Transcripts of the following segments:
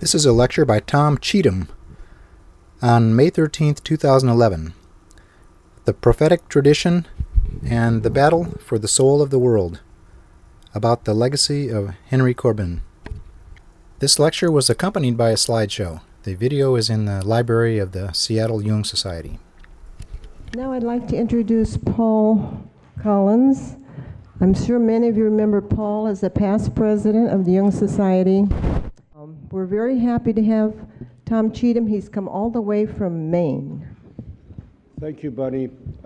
This is a lecture by Tom Cheetham on May 13th, 2011. The Prophetic Tradition and the Battle for the Soul of the World, about the legacy of Henry Corbin. This lecture was accompanied by a slideshow. The video is in the library of the Seattle Jung Society. Now I'd like to introduce Paul Collins. I'm sure many of you remember Paul as the past president of the Jung Society. We're very happy to have Tom Cheetham. He's come all the way from Maine. Thank you, Bunny.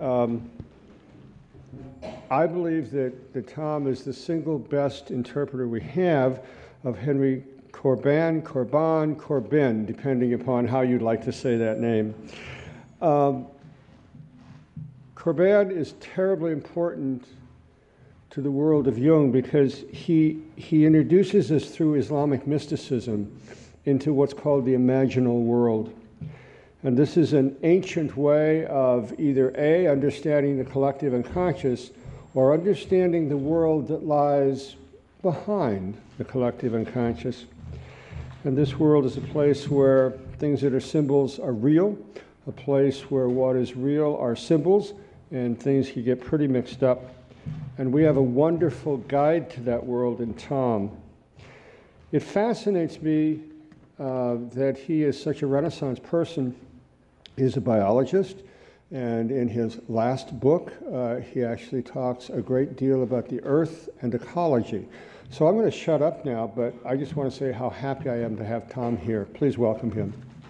I believe that Tom is the single best interpreter we have of Henry Corbin, depending upon how you'd like to say that name. Corbin is terribly important to the world of Jung because he introduces us through Islamic mysticism into what's called the imaginal world. And this is an ancient way of either A, understanding the collective unconscious, or understanding the world that lies behind the collective unconscious. And this world is a place where things that are symbols are real, a place where what is real are symbols, and things can get pretty mixed up. And we have a wonderful guide to that world in Tom. It fascinates me that he is such a Renaissance person. He's a biologist, and in his last book, he actually talks a great deal about the earth and ecology. So I'm going to shut up now, but I just want to say how happy I am to have Tom here. Please welcome him.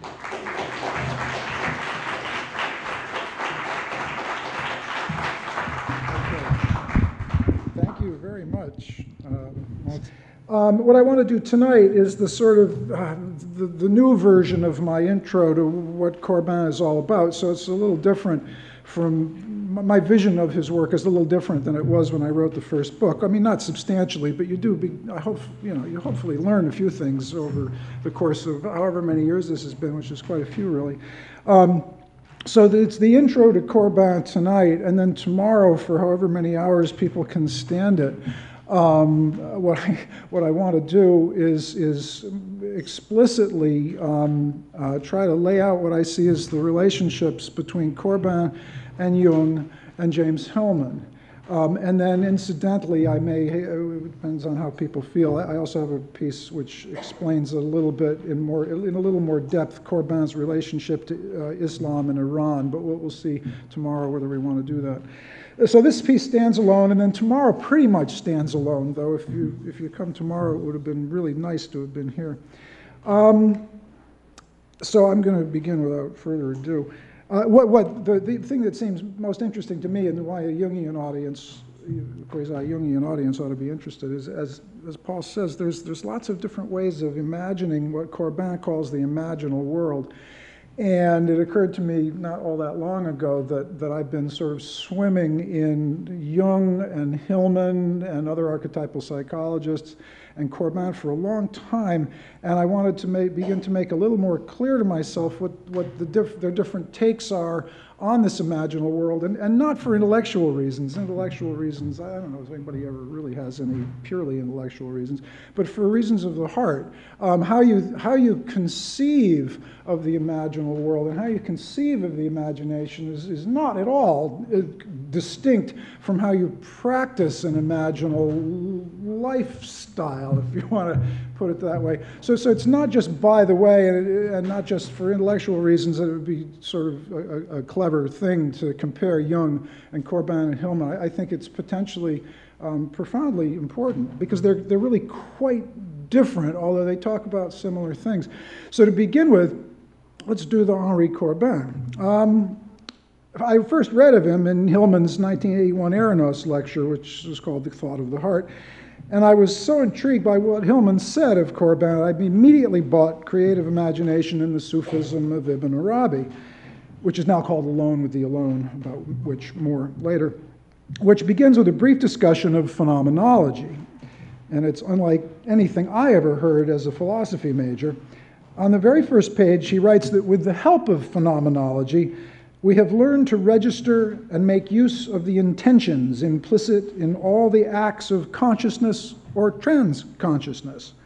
What I want to do tonight is the sort of the new version of my intro to what Corbin is all about. So it's a little different from my vision of his work is a little different than it was when I wrote the first book. I mean, not substantially, but I hope you hopefully learn a few things over the course of however many years this has been, which is quite a few really. So it's the intro to Corbin tonight, and then tomorrow, for however many hours people can stand it. What I want to do is explicitly try to lay out what I see as the relationships between Corbin and Jung and James Hillman. And then incidentally, it depends on how people feel, I also have a piece which explains a little bit in a little more depth Corbin's relationship to Islam and Iran, but we'll see tomorrow whether we want to do that. So this piece stands alone, and then tomorrow pretty much stands alone, though if you come tomorrow, it would have been really nice to have been here. So I'm going to begin without further ado. The thing that seems most interesting to me and why a Jungian audience, quasi-Jungian audience ought to be interested is, as Paul says, there's lots of different ways of imagining what Corbin calls the imaginal world. And it occurred to me not all that long ago that I've been sort of swimming in Jung and Hillman and other archetypal psychologists and Corbin for a long time, and I wanted to begin to make a little more clear to myself what their different takes are on this imaginal world, and not for intellectual reasons. Intellectual reasons, I don't know if anybody ever really has any purely intellectual reasons, but for reasons of the heart. How you conceive of the imaginal world and how you conceive of the imagination is not at all distinct from how you practice an imaginal lifestyle, if you want to put it that way. So it's not just by the way, and not just for intellectual reasons that it would be sort of a clever thing to compare Jung and Corbin and Hillman. I think it's potentially profoundly important because they're really quite different, although they talk about similar things. So to begin with, let's do the Henri Corbin. I first read of him in Hillman's 1981 Eranos lecture, which was called The Thought of the Heart. And I was so intrigued by what Hillman said of Corbin, I immediately bought Creative Imagination and the Sufism of Ibn Arabi, which is now called Alone with the Alone, about which more later, which begins with a brief discussion of phenomenology. And it's unlike anything I ever heard as a philosophy major. On the very first page, he writes that with the help of phenomenology, we have learned to register and make use of the intentions implicit in all the acts of consciousness or trans-consciousness.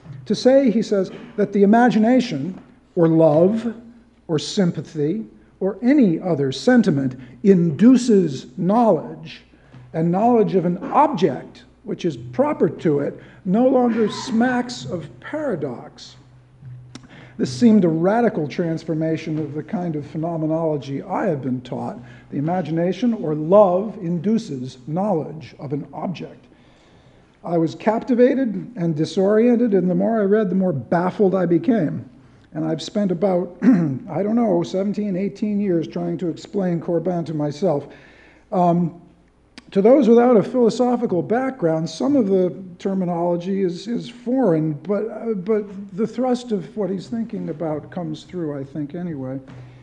To say, he says, that the imagination, or love, or sympathy, or any other sentiment induces knowledge, and knowledge of an object which is proper to it no longer smacks of paradox. This seemed a radical transformation of the kind of phenomenology I have been taught. The imagination or love induces knowledge of an object. I was captivated and disoriented, and the more I read, the more baffled I became. And I've spent about, 17, 18 years trying to explain Corbin to myself. To those without a philosophical background, some of the terminology is foreign, but the thrust of what he's thinking about comes through, I think, anyway.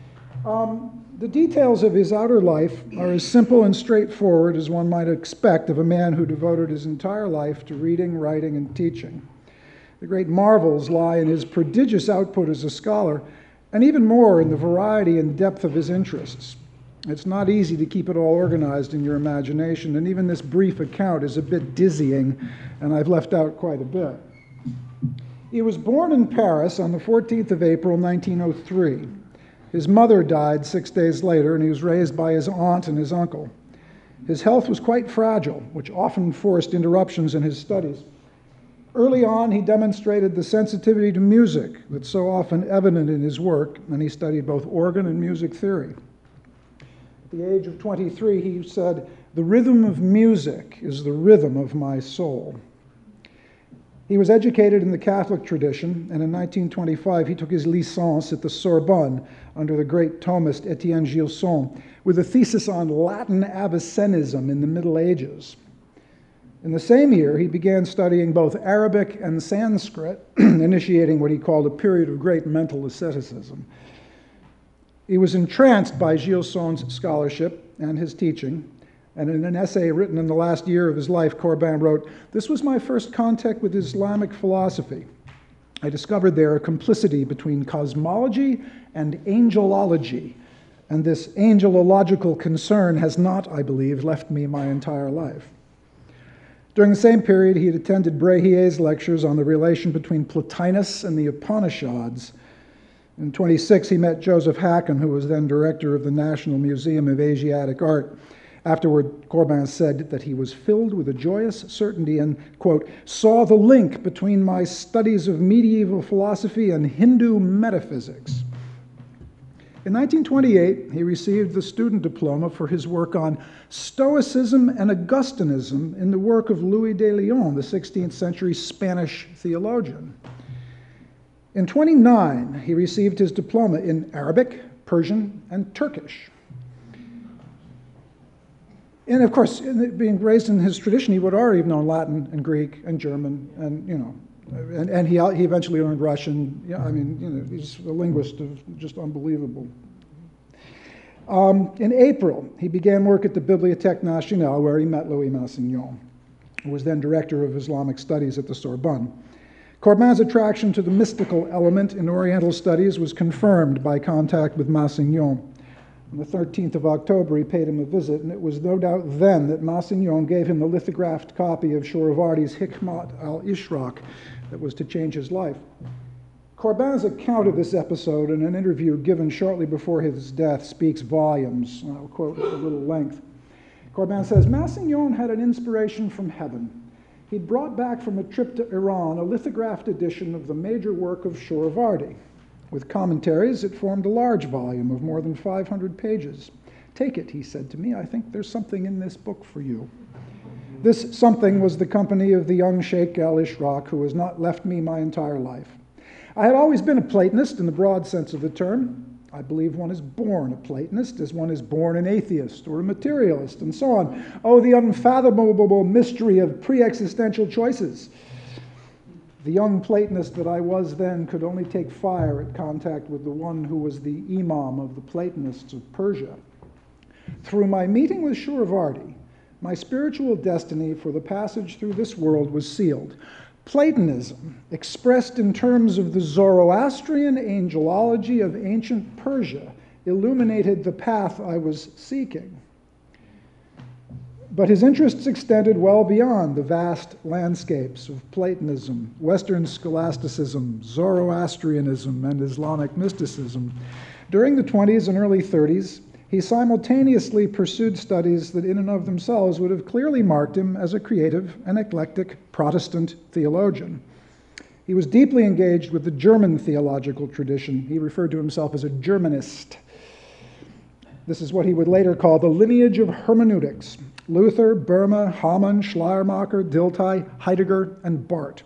The details of his outer life are as simple and straightforward as one might expect of a man who devoted his entire life to reading, writing, and teaching. The great marvels lie in his prodigious output as a scholar, and even more in the variety and depth of his interests. It's not easy to keep it all organized in your imagination, and even this brief account is a bit dizzying, and I've left out quite a bit. He was born in Paris on the 14th of April, 1903. His mother died 6 days later, and he was raised by his aunt and his uncle. His health was quite fragile, which often forced interruptions in his studies. Early on, he demonstrated the sensitivity to music that's so often evident in his work, and he studied both organ and music theory. At the age of 23, he said, "The rhythm of music is the rhythm of my soul." He was educated in the Catholic tradition, and in 1925 he took his licence at the Sorbonne under the great Thomist Etienne Gilson, with a thesis on Latin Avicennism in the Middle Ages. In the same year, he began studying both Arabic and Sanskrit, initiating what he called a period of great mental asceticism. He was entranced by Gilson's scholarship and his teaching, and in an essay written in the last year of his life, Corbin wrote, "This was my first contact with Islamic philosophy. I discovered there a complicity between cosmology and angelology, and this angelological concern has not, I believe, left me my entire life." During the same period, he had attended Brehier's lectures on the relation between Plotinus and the Upanishads. In 26, he met Joseph Hacken, who was then director of the National Museum of Asiatic Art. Afterward, Corbin said that he was filled with a joyous certainty and, quote, "saw the link between my studies of medieval philosophy and Hindu metaphysics." In 1928, he received the student diploma for his work on Stoicism and Augustinism in the work of Louis de Leon, the 16th century Spanish theologian. In 29, he received his diploma in Arabic, Persian, and Turkish. And of course, being raised in his tradition, he would already have known Latin and Greek and German, and he eventually learned Russian. Yeah, he's a linguist of just unbelievable. In April, he began work at the Bibliothèque Nationale, where he met Louis Massignon, who was then director of Islamic studies at the Sorbonne. Corbin's attraction to the mystical element in Oriental studies was confirmed by contact with Massignon. On the 13th of October, he paid him a visit, and it was no doubt then that Massignon gave him the lithographed copy of Shuravardi's Hikmat al-Ishraq that was to change his life. Corbin's account of this episode in an interview given shortly before his death speaks volumes. I'll quote at a little length. Corbin says, "Massignon had an inspiration from heaven. He'd brought back from a trip to Iran a lithographed edition of the major work of Shuravardi. With commentaries, it formed a large volume of more than 500 pages. 'Take it,' he said to me. 'I think there's something in this book for you.' This something was the company of the young Sheikh al-Ishraq, who has not left me my entire life. I had always been a Platonist in the broad sense of the term. I believe one is born a Platonist as one is born an atheist or a materialist, and so on. Oh, the unfathomable mystery of pre-existential choices. The young Platonist that I was then could only take fire at contact with the one who was the imam of the Platonists of Persia. Through my meeting with Shuravardi, my spiritual destiny for the passage through this world was sealed. Platonism, expressed in terms of the Zoroastrian angelology of ancient Persia, illuminated the path I was seeking. But his interests extended well beyond the vast landscapes of Platonism, Western scholasticism, Zoroastrianism, and Islamic mysticism. During the 20s and early 30s, he simultaneously pursued studies that in and of themselves would have clearly marked him as a creative and eclectic Protestant theologian. He was deeply engaged with the German theological tradition. He referred to himself as a Germanist. This is what he would later call the lineage of hermeneutics: Luther, Boehme, Hamann, Schleiermacher, Dilthey, Heidegger, and Barth.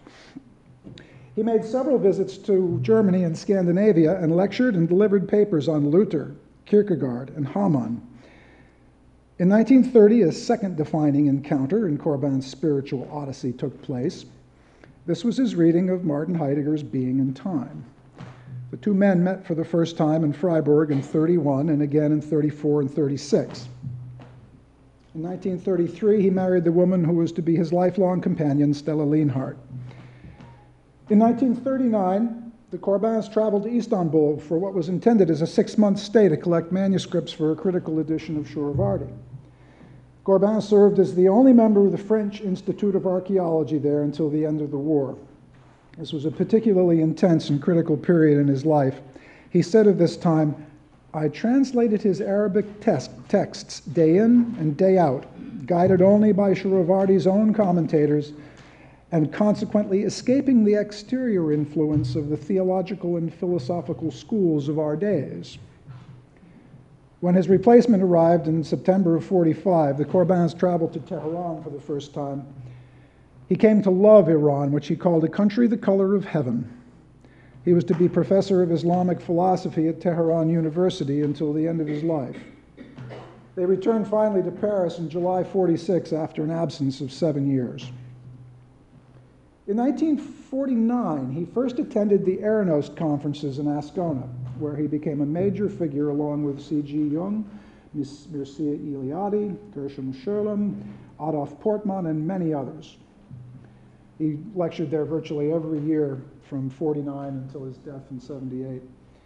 He made several visits to Germany and Scandinavia and lectured and delivered papers on Luther, Kierkegaard, and Hamann. In 1930, a second defining encounter in Corbin's spiritual odyssey took place. This was his reading of Martin Heidegger's Being and Time. The two men met for the first time in Freiburg in 31 and again in 34 and 36. In 1933, he married the woman who was to be his lifelong companion, Stella Lienhardt. In 1939, the Corbins traveled to Istanbul for what was intended as a 6-month stay to collect manuscripts for a critical edition of Suravardhi. Corbin served as the only member of the French Institute of Archaeology there until the end of the war. This was a particularly intense and critical period in his life. He said of this time, "I translated his Arabic texts day in and day out, guided only by Suravardhi's own commentators, and consequently escaping the exterior influence of the theological and philosophical schools of our days." When his replacement arrived in September of 45, the Corbins traveled to Tehran for the first time. He came to love Iran, which he called a country the color of heaven. He was to be professor of Islamic philosophy at Tehran University until the end of his life. They returned finally to Paris in July 46 after an absence of 7 years. In 1949, he first attended the Eranost conferences in Ascona, where he became a major figure along with C.G. Jung, Mircea Eliade, Gershom Scholem, Adolf Portman, and many others. He lectured there virtually every year from 49 until his death in 78.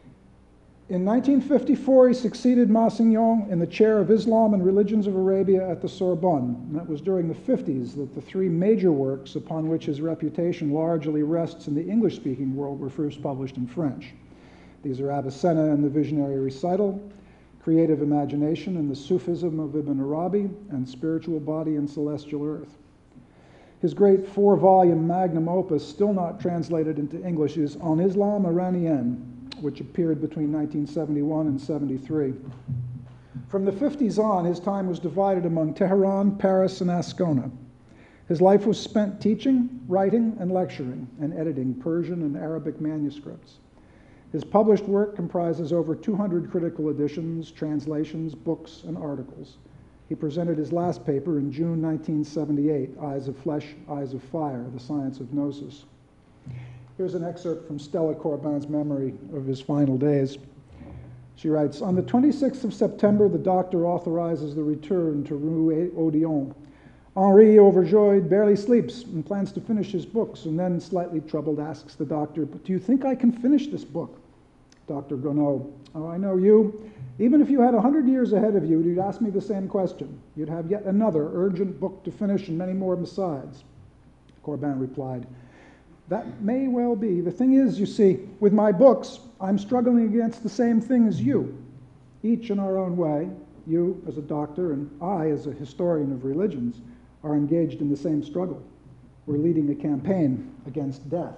In 1954, he succeeded Massignon in the chair of Islam and Religions of Arabia at the Sorbonne. And that was during the 50s that the 3 major works upon which his reputation largely rests in the English-speaking world were first published in French. These are Avicenna and the Visionary Recital, Creative Imagination and the Sufism of Ibn Arabi, and Spiritual Body and Celestial Earth. His great 4-volume magnum opus, still not translated into English, is En Islam Iranien, which appeared between 1971 and 73. From the 50s on, his time was divided among Tehran, Paris, and Ascona. His life was spent teaching, writing, and lecturing, and editing Persian and Arabic manuscripts. His published work comprises over 200 critical editions, translations, books, and articles. He presented his last paper in June 1978, Eyes of Flesh, Eyes of Fire, The Science of Gnosis. Here's an excerpt from Stella Corbin's memory of his final days. She writes, "On the 26th of September, the doctor authorizes the return to Rue Odéon. Henri, overjoyed, barely sleeps and plans to finish his books, and then, slightly troubled, asks the doctor, 'But do you think I can finish this book?' Dr. Gounod, 'Oh, I know you. Even if you had 100 years ahead of you, you'd ask me the same question. You'd have yet another urgent book to finish and many more besides.' Corbin replied, 'That may well be. The thing is, you see, with my books, I'm struggling against the same thing as you, each in our own way. You as a doctor and I as a historian of religions are engaged in the same struggle. We're leading a campaign against death.'"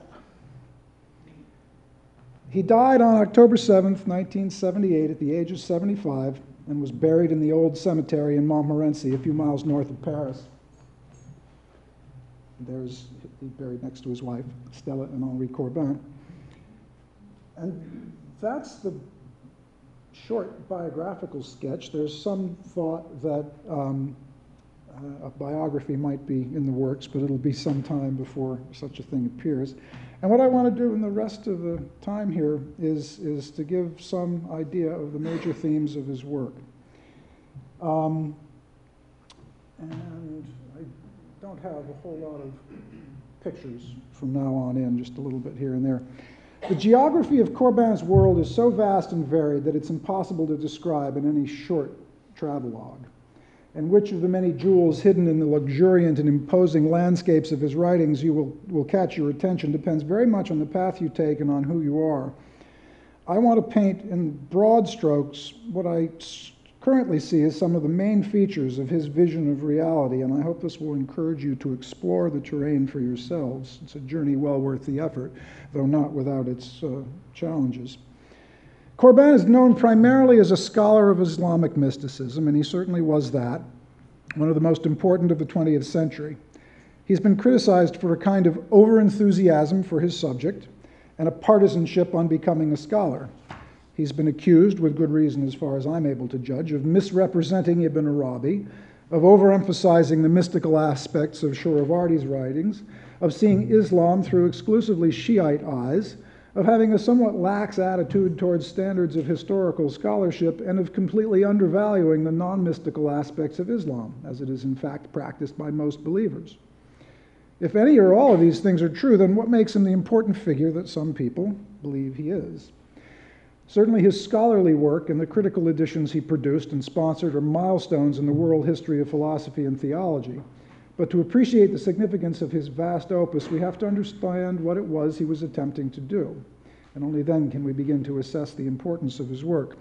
He died on October 7th, 1978, at the age of 75, and was buried in the old cemetery in Montmorency, a few miles north of Paris. He's buried next to his wife, Stella and Henri Corbin. And that's the short biographical sketch. There's some thought that a biography might be in the works, but it'll be some time before such a thing appears. And what I want to do in the rest of the time here is to give some idea of the major themes of his work. And I don't have a whole lot of pictures from now on in, just a little bit here and there. The geography of Corbin's world is so vast and varied that it's impossible to describe in any short travelogue. and which of the many jewels hidden in the luxuriant and imposing landscapes of his writings will catch your attention depends very much on the path you take and on who you are. I want to paint in broad strokes what I currently see as some of the main features of his vision of reality, and I hope this will encourage you to explore the terrain for yourselves. It's a journey well worth the effort, though not without its challenges. Corbin is known primarily as a scholar of Islamic mysticism, and he certainly was that, one of the most important of the 20th century. He's been criticized for a kind of overenthusiasm for his subject and a partisanship on becoming a scholar. He's been accused, with good reason as far as I'm able to judge, of misrepresenting Ibn Arabi, of overemphasizing the mystical aspects of Suhrawardi's writings, of seeing Islam through exclusively Shiite eyes, of having a somewhat lax attitude towards standards of historical scholarship, and of completely undervaluing the non-mystical aspects of Islam, as it is in fact practiced by most believers. If any or all of these things are true, then what makes him the important figure that some people believe he is? Certainly his scholarly work and the critical editions he produced and sponsored are milestones in the world history of philosophy and theology. But to appreciate the significance of his vast opus, we have to understand what it was he was attempting to do. And only then can we begin to assess the importance of his work.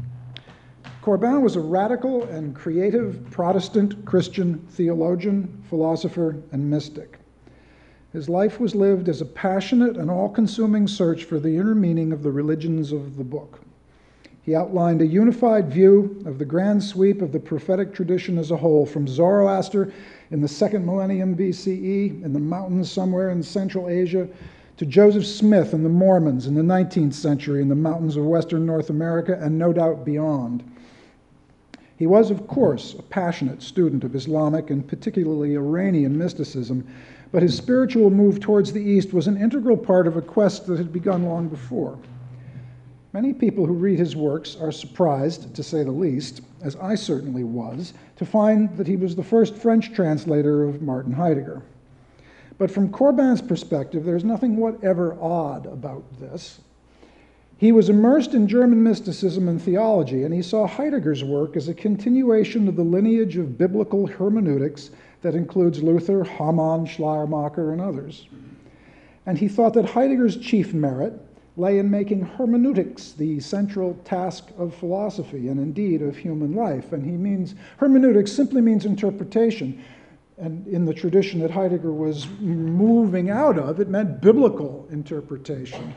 Corbin was a radical and creative Protestant Christian theologian, philosopher, and mystic. His life was lived as a passionate and all-consuming search for the inner meaning of the religions of the book. He outlined a unified view of the grand sweep of the prophetic tradition as a whole, from Zoroaster in the 2nd millennium BCE in the mountains somewhere in Central Asia, to Joseph Smith and the Mormons in the 19th century in the mountains of Western North America, and no doubt beyond. He was, of course, a passionate student of Islamic and particularly Iranian mysticism, but his spiritual move towards the East was an integral part of a quest that had begun long before. Many people who read his works are surprised, to say the least, as I certainly was, to find that he was the first French translator of Martin Heidegger. But from Corbin's perspective, there's nothing whatever odd about this. He was immersed in German mysticism and theology, and he saw Heidegger's work as a continuation of the lineage of biblical hermeneutics that includes Luther, Hamann, Schleiermacher, and others. And he thought that Heidegger's chief merit lay in making hermeneutics the central task of philosophy, and indeed of human life. And he means, hermeneutics simply means interpretation. And in the tradition that Heidegger was moving out of, it meant biblical interpretation.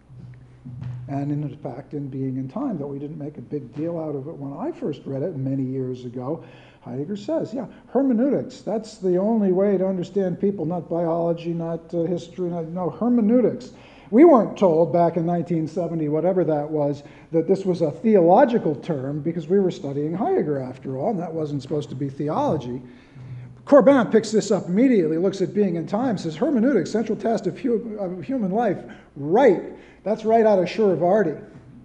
And in fact, in Being in Time, though we didn't make a big deal out of it when I first read it many years ago, Heidegger says, yeah, hermeneutics, that's the only way to understand people, not biology, not history, no, hermeneutics. We weren't told back in 1970, whatever that was, that this was a theological term because we were studying Heidegger after all, and that wasn't supposed to be theology. Corbin picks this up immediately, looks at Being in Time, says, hermeneutics, central test of human life. Right. That's right out of Suhrawardi.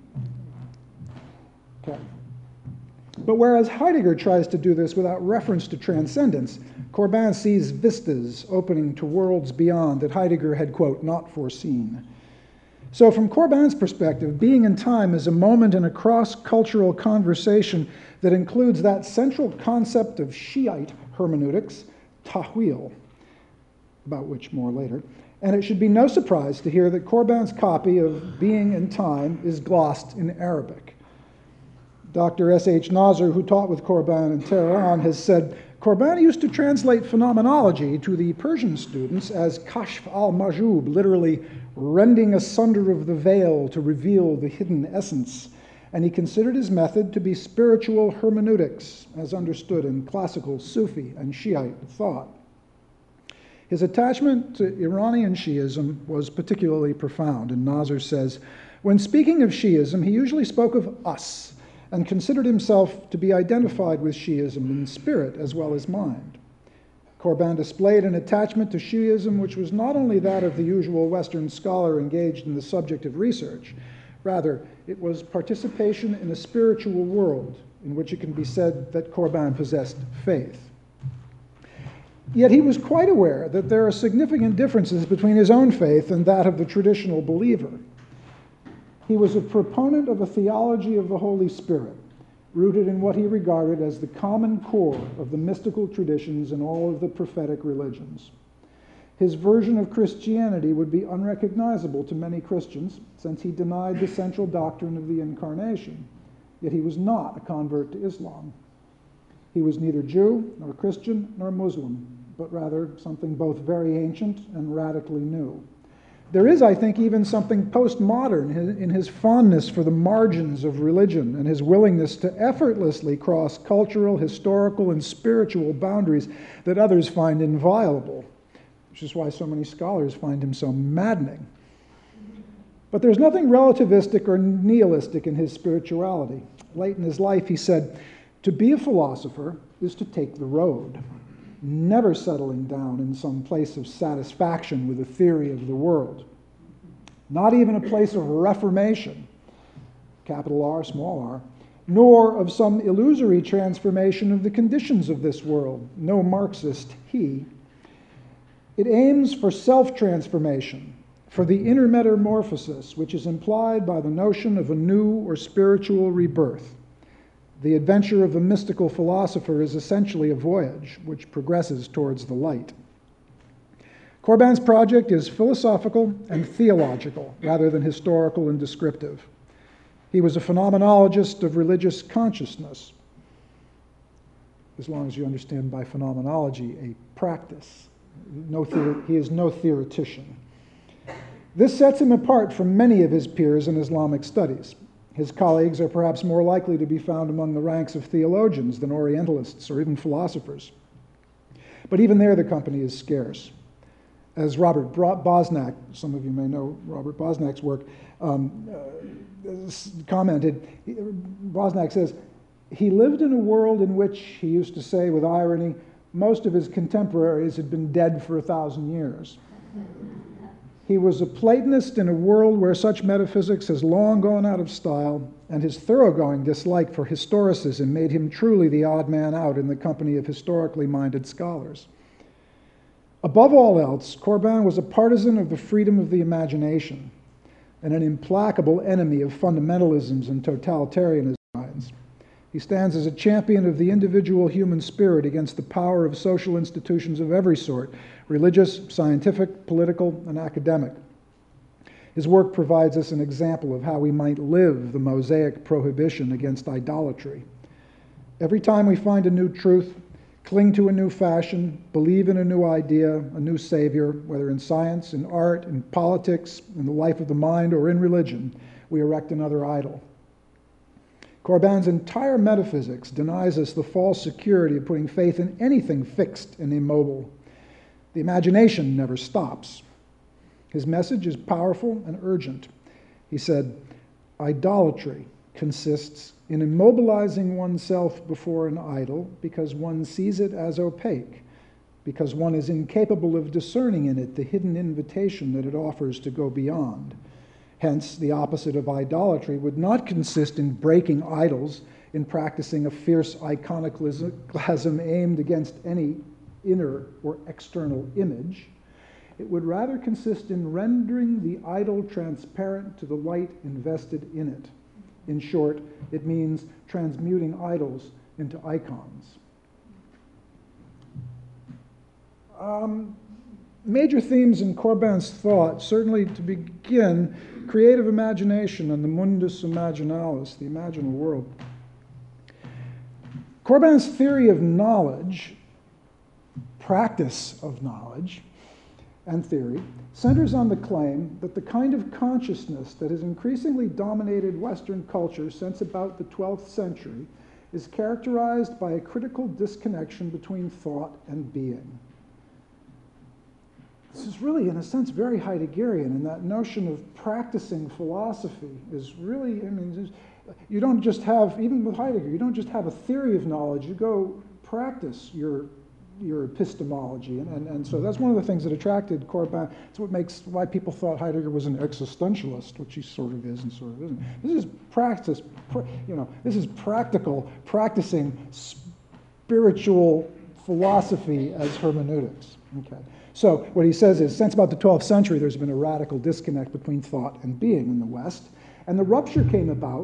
Okay. But whereas Heidegger tries to do this without reference to transcendence, Corbin sees vistas opening to worlds beyond that Heidegger had, quote, not foreseen. So from Corbin's perspective, Being in Time is a moment in a cross-cultural conversation that includes that central concept of Shiite hermeneutics, tahwil, about which more later. And it should be no surprise to hear that Corbin's copy of Being in Time is glossed in Arabic. Dr. S.H. Nasr, who taught with Corbin in Tehran, has said, Corbin used to translate phenomenology to the Persian students as kashf al-majub, literally rending asunder of the veil to reveal the hidden essence. And he considered his method to be spiritual hermeneutics, as understood in classical Sufi and Shiite thought. His attachment to Iranian Shi'ism was particularly profound, and Nasr says, when speaking of Shi'ism, he usually spoke of us, and considered himself to be identified with Shi'ism in spirit as well as mind. Corbin displayed an attachment to Shi'ism which was not only that of the usual Western scholar engaged in the subject of research, rather, it was participation in a spiritual world in which it can be said that Corbin possessed faith. Yet he was quite aware that there are significant differences between his own faith and that of the traditional believer. He was a proponent of a theology of the Holy Spirit, rooted in what he regarded as the common core of the mystical traditions in all of the prophetic religions. His version of Christianity would be unrecognizable to many Christians, since he denied the central doctrine of the Incarnation, yet he was not a convert to Islam. He was neither Jew, nor Christian, nor Muslim, but rather something both very ancient and radically new. There is, I think, even something postmodern in his fondness for the margins of religion and his willingness to effortlessly cross cultural, historical, and spiritual boundaries that others find inviolable, which is why so many scholars find him so maddening. But there's nothing relativistic or nihilistic in his spirituality. Late in his life, he said, "To be a philosopher is to take the road, never settling down in some place of satisfaction with a theory of the world. Not even a place of reformation, capital R, small r, nor of some illusory transformation of the conditions of this world. No Marxist he. It aims for self-transformation, for the inner metamorphosis, which is implied by the notion of a new or spiritual rebirth. The adventure of a mystical philosopher is essentially a voyage which progresses towards the light." Corbin's project is philosophical and theological rather than historical and descriptive. He was a phenomenologist of religious consciousness, as long as you understand by phenomenology a practice. He is no theoretician. This sets him apart from many of his peers in Islamic studies. His colleagues are perhaps more likely to be found among the ranks of theologians than Orientalists or even philosophers. But even there, the company is scarce. As Robert Bosnak, some of you may know Robert Bosnak's work, commented, Bosnak says, "He lived in a world in which," he used to say with irony, "most of his contemporaries had been dead for 1,000 years. He was a Platonist in a world where such metaphysics has long gone out of style, and his thoroughgoing dislike for historicism made him truly the odd man out in the company of historically minded scholars." Above all else, Corbin was a partisan of the freedom of the imagination and an implacable enemy of fundamentalisms and totalitarianism. He stands as a champion of the individual human spirit against the power of social institutions of every sort, religious, scientific, political, and academic. His work provides us an example of how we might live the Mosaic prohibition against idolatry. Every time we find a new truth, cling to a new fashion, believe in a new idea, a new savior, whether in science, in art, in politics, in the life of the mind, or in religion, we erect another idol. Corbin's entire metaphysics denies us the false security of putting faith in anything fixed and immobile. The imagination never stops. His message is powerful and urgent. He said, "Idolatry consists in immobilizing oneself before an idol because one sees it as opaque, because one is incapable of discerning in it the hidden invitation that it offers to go beyond. Hence, the opposite of idolatry would not consist in breaking idols, in practicing a fierce iconoclasm aimed against any inner or external image. It would rather consist in rendering the idol transparent to the light invested in it. In short, it means transmuting idols into icons." Major themes in Corbin's thought, certainly to begin, creative imagination and the mundus imaginalis, the imaginal world. Corbin's theory of knowledge, practice of knowledge, and theory centers on the claim that the kind of consciousness that has increasingly dominated Western culture since about the 12th century is characterized by a critical disconnection between thought and being. This is really, in a sense, very Heideggerian, and that notion of practicing philosophy is really, you don't just have, even with Heidegger, you don't just have a theory of knowledge, you go practice your epistemology, and so that's one of the things that attracted Corbin. It's why people thought Heidegger was an existentialist, which he sort of is and sort of isn't. This is practice, this is practical, practicing spiritual philosophy as hermeneutics. Okay. So what he says is, since about the 12th century, there's been a radical disconnect between thought and being in the West, and the rupture came about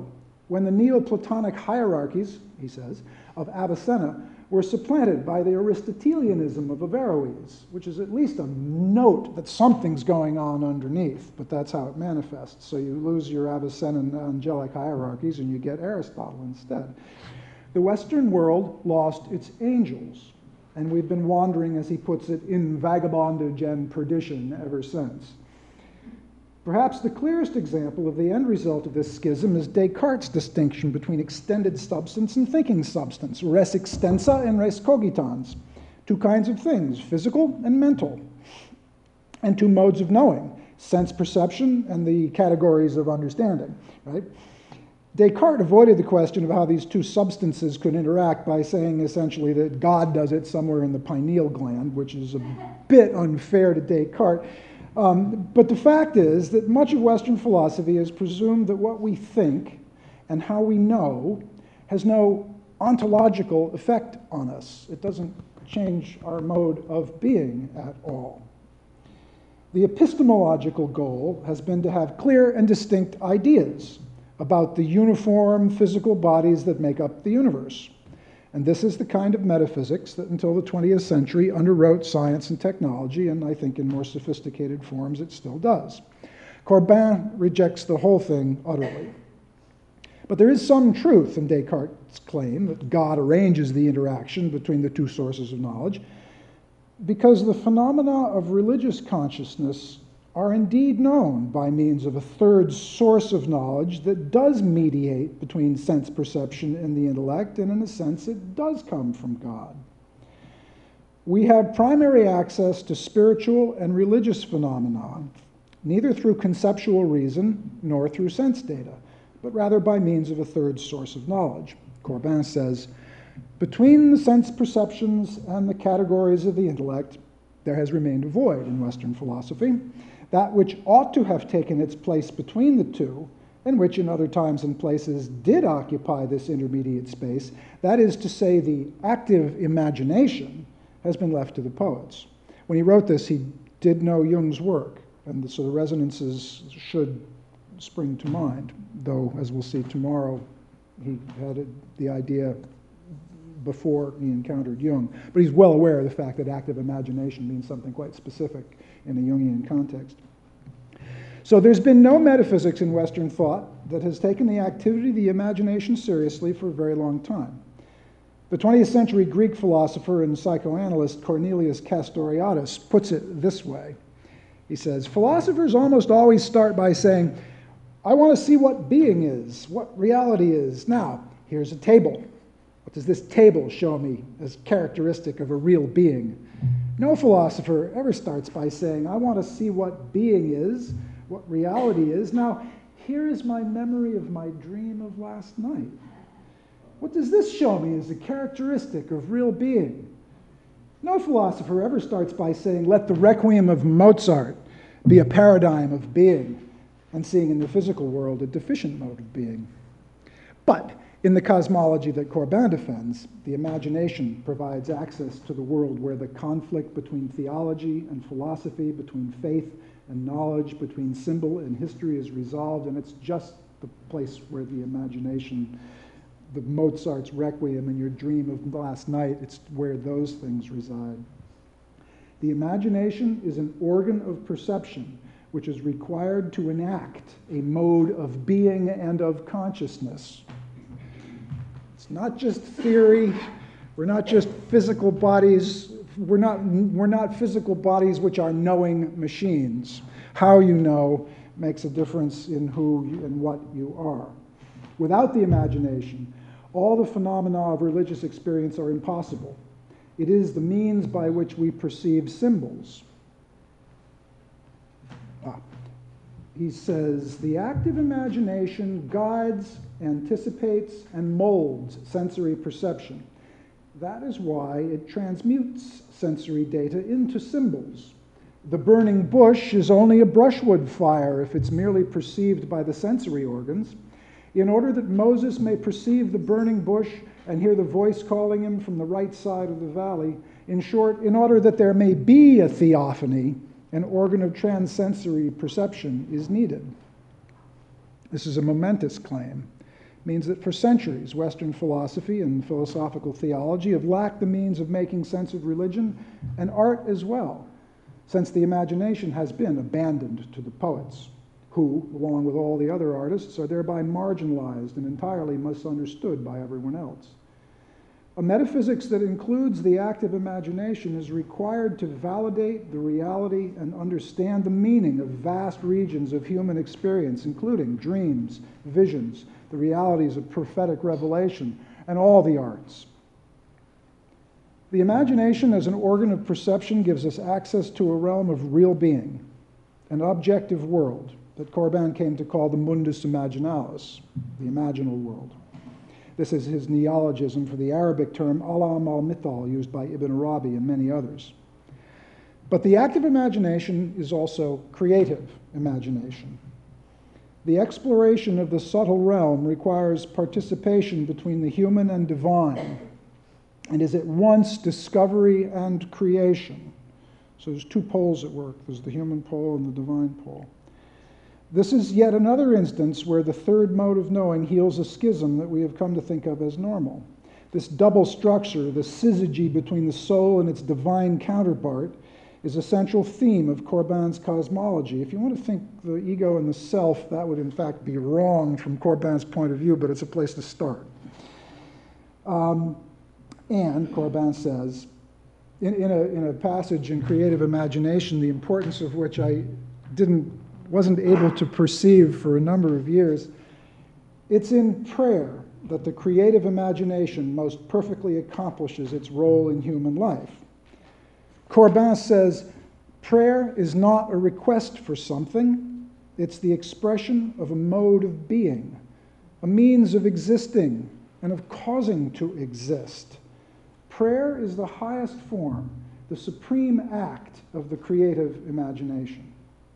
when the Neoplatonic hierarchies, he says, of Avicenna were supplanted by the Aristotelianism of Averroes, which is at least a note that something's going on underneath, but that's how it manifests. So you lose your Avicennan angelic hierarchies and you get Aristotle instead. The Western world lost its angels, and we've been wandering, as he puts it, in vagabondage and perdition ever since. Perhaps the clearest example of the end result of this schism is Descartes' distinction between extended substance and thinking substance, res extensa and res cogitans, two kinds of things, physical and mental, and two modes of knowing, sense perception and the categories of understanding, right? Descartes avoided the question of how these two substances could interact by saying essentially that God does it somewhere in the pineal gland, which is a bit unfair to Descartes. But the fact is that much of Western philosophy has presumed that what we think and how we know has no ontological effect on us. It doesn't change our mode of being at all. The epistemological goal has been to have clear and distinct ideas about the uniform physical bodies that make up the universe. And this is the kind of metaphysics that until the 20th century underwrote science and technology, and I think in more sophisticated forms it still does. Corbin rejects the whole thing utterly. But there is some truth in Descartes' claim that God arranges the interaction between the two sources of knowledge, because the phenomena of religious consciousness are indeed known by means of a third source of knowledge that does mediate between sense perception and the intellect, and in a sense it does come from God. We have primary access to spiritual and religious phenomena, neither through conceptual reason nor through sense data, but rather by means of a third source of knowledge. Corbin says, between the sense perceptions and the categories of the intellect, there has remained a void in Western philosophy, that which ought to have taken its place between the two, and which in other times and places did occupy this intermediate space, that is to say, the active imagination, has been left to the poets. When he wrote this, he did know Jung's work, and so the resonances should spring to mind, though, as we'll see tomorrow, he had the idea before he encountered Jung. But he's well aware of the fact that active imagination means something quite specific in a Jungian context. So there's been no metaphysics in Western thought that has taken the activity of the imagination seriously for a very long time. The 20th century Greek philosopher and psychoanalyst Cornelius Castoriadis puts it this way. He says, philosophers almost always start by saying, I want to see what being is, what reality is. Now, here's a table. What does this table show me as characteristic of a real being? No philosopher ever starts by saying, I want to see what being is, what reality is. Now, here is my memory of my dream of last night. What does this show me as a characteristic of real being? No philosopher ever starts by saying, let the Requiem of Mozart be a paradigm of being, and seeing in the physical world a deficient mode of being. But in the cosmology that Corbin defends, the imagination provides access to the world where the conflict between theology and philosophy, between faith and knowledge, between symbol and history is resolved, and it's just the place where the imagination, the Mozart's Requiem and your dream of last night, it's where those things reside. The imagination is an organ of perception which is required to enact a mode of being and of consciousness. It's not just theory. We're not just physical bodies. We're not physical bodies which are knowing machines. How you know makes a difference in who and what you are. Without the imagination, all the phenomena of religious experience are impossible. It is the means by which we perceive symbols. He says, the active imagination guides, anticipates, and molds sensory perception. That is why it transmutes sensory data into symbols. The burning bush is only a brushwood fire if it's merely perceived by the sensory organs. In order that Moses may perceive the burning bush and hear the voice calling him from the right side of the valley, in short, in order that there may be a theophany, an organ of transsensory perception is needed. This is a momentous claim, means that for centuries, Western philosophy and philosophical theology have lacked the means of making sense of religion and art as well, since the imagination has been abandoned to the poets, who, along with all the other artists, are thereby marginalized and entirely misunderstood by everyone else. A metaphysics that includes the active imagination is required to validate the reality and understand the meaning of vast regions of human experience, including dreams, visions, the realities of prophetic revelation, and all the arts. The imagination as an organ of perception gives us access to a realm of real being, an objective world that Corbin came to call the mundus imaginalis, the imaginal world. This is his neologism for the Arabic term alam al-mithal, used by Ibn Arabi and many others. But the active imagination is also creative imagination. The exploration of the subtle realm requires participation between the human and divine, and is at once discovery and creation. So there's two poles at work. There's the human pole and the divine pole. This is yet another instance where the third mode of knowing heals a schism that we have come to think of as normal. This double structure, the syzygy between the soul and its divine counterpart, is a central theme of Corbin's cosmology. If you want to think the ego and the self, that would in fact be wrong from Corbin's point of view, but it's a place to start. And Corbin says, in a passage in Creative Imagination, the importance of which I wasn't able to perceive for a number of years, it's in prayer that the creative imagination most perfectly accomplishes its role in human life. Corbin says, prayer is not a request for something, it's the expression of a mode of being, a means of existing and of causing to exist. Prayer is the highest form, the supreme act of the creative imagination.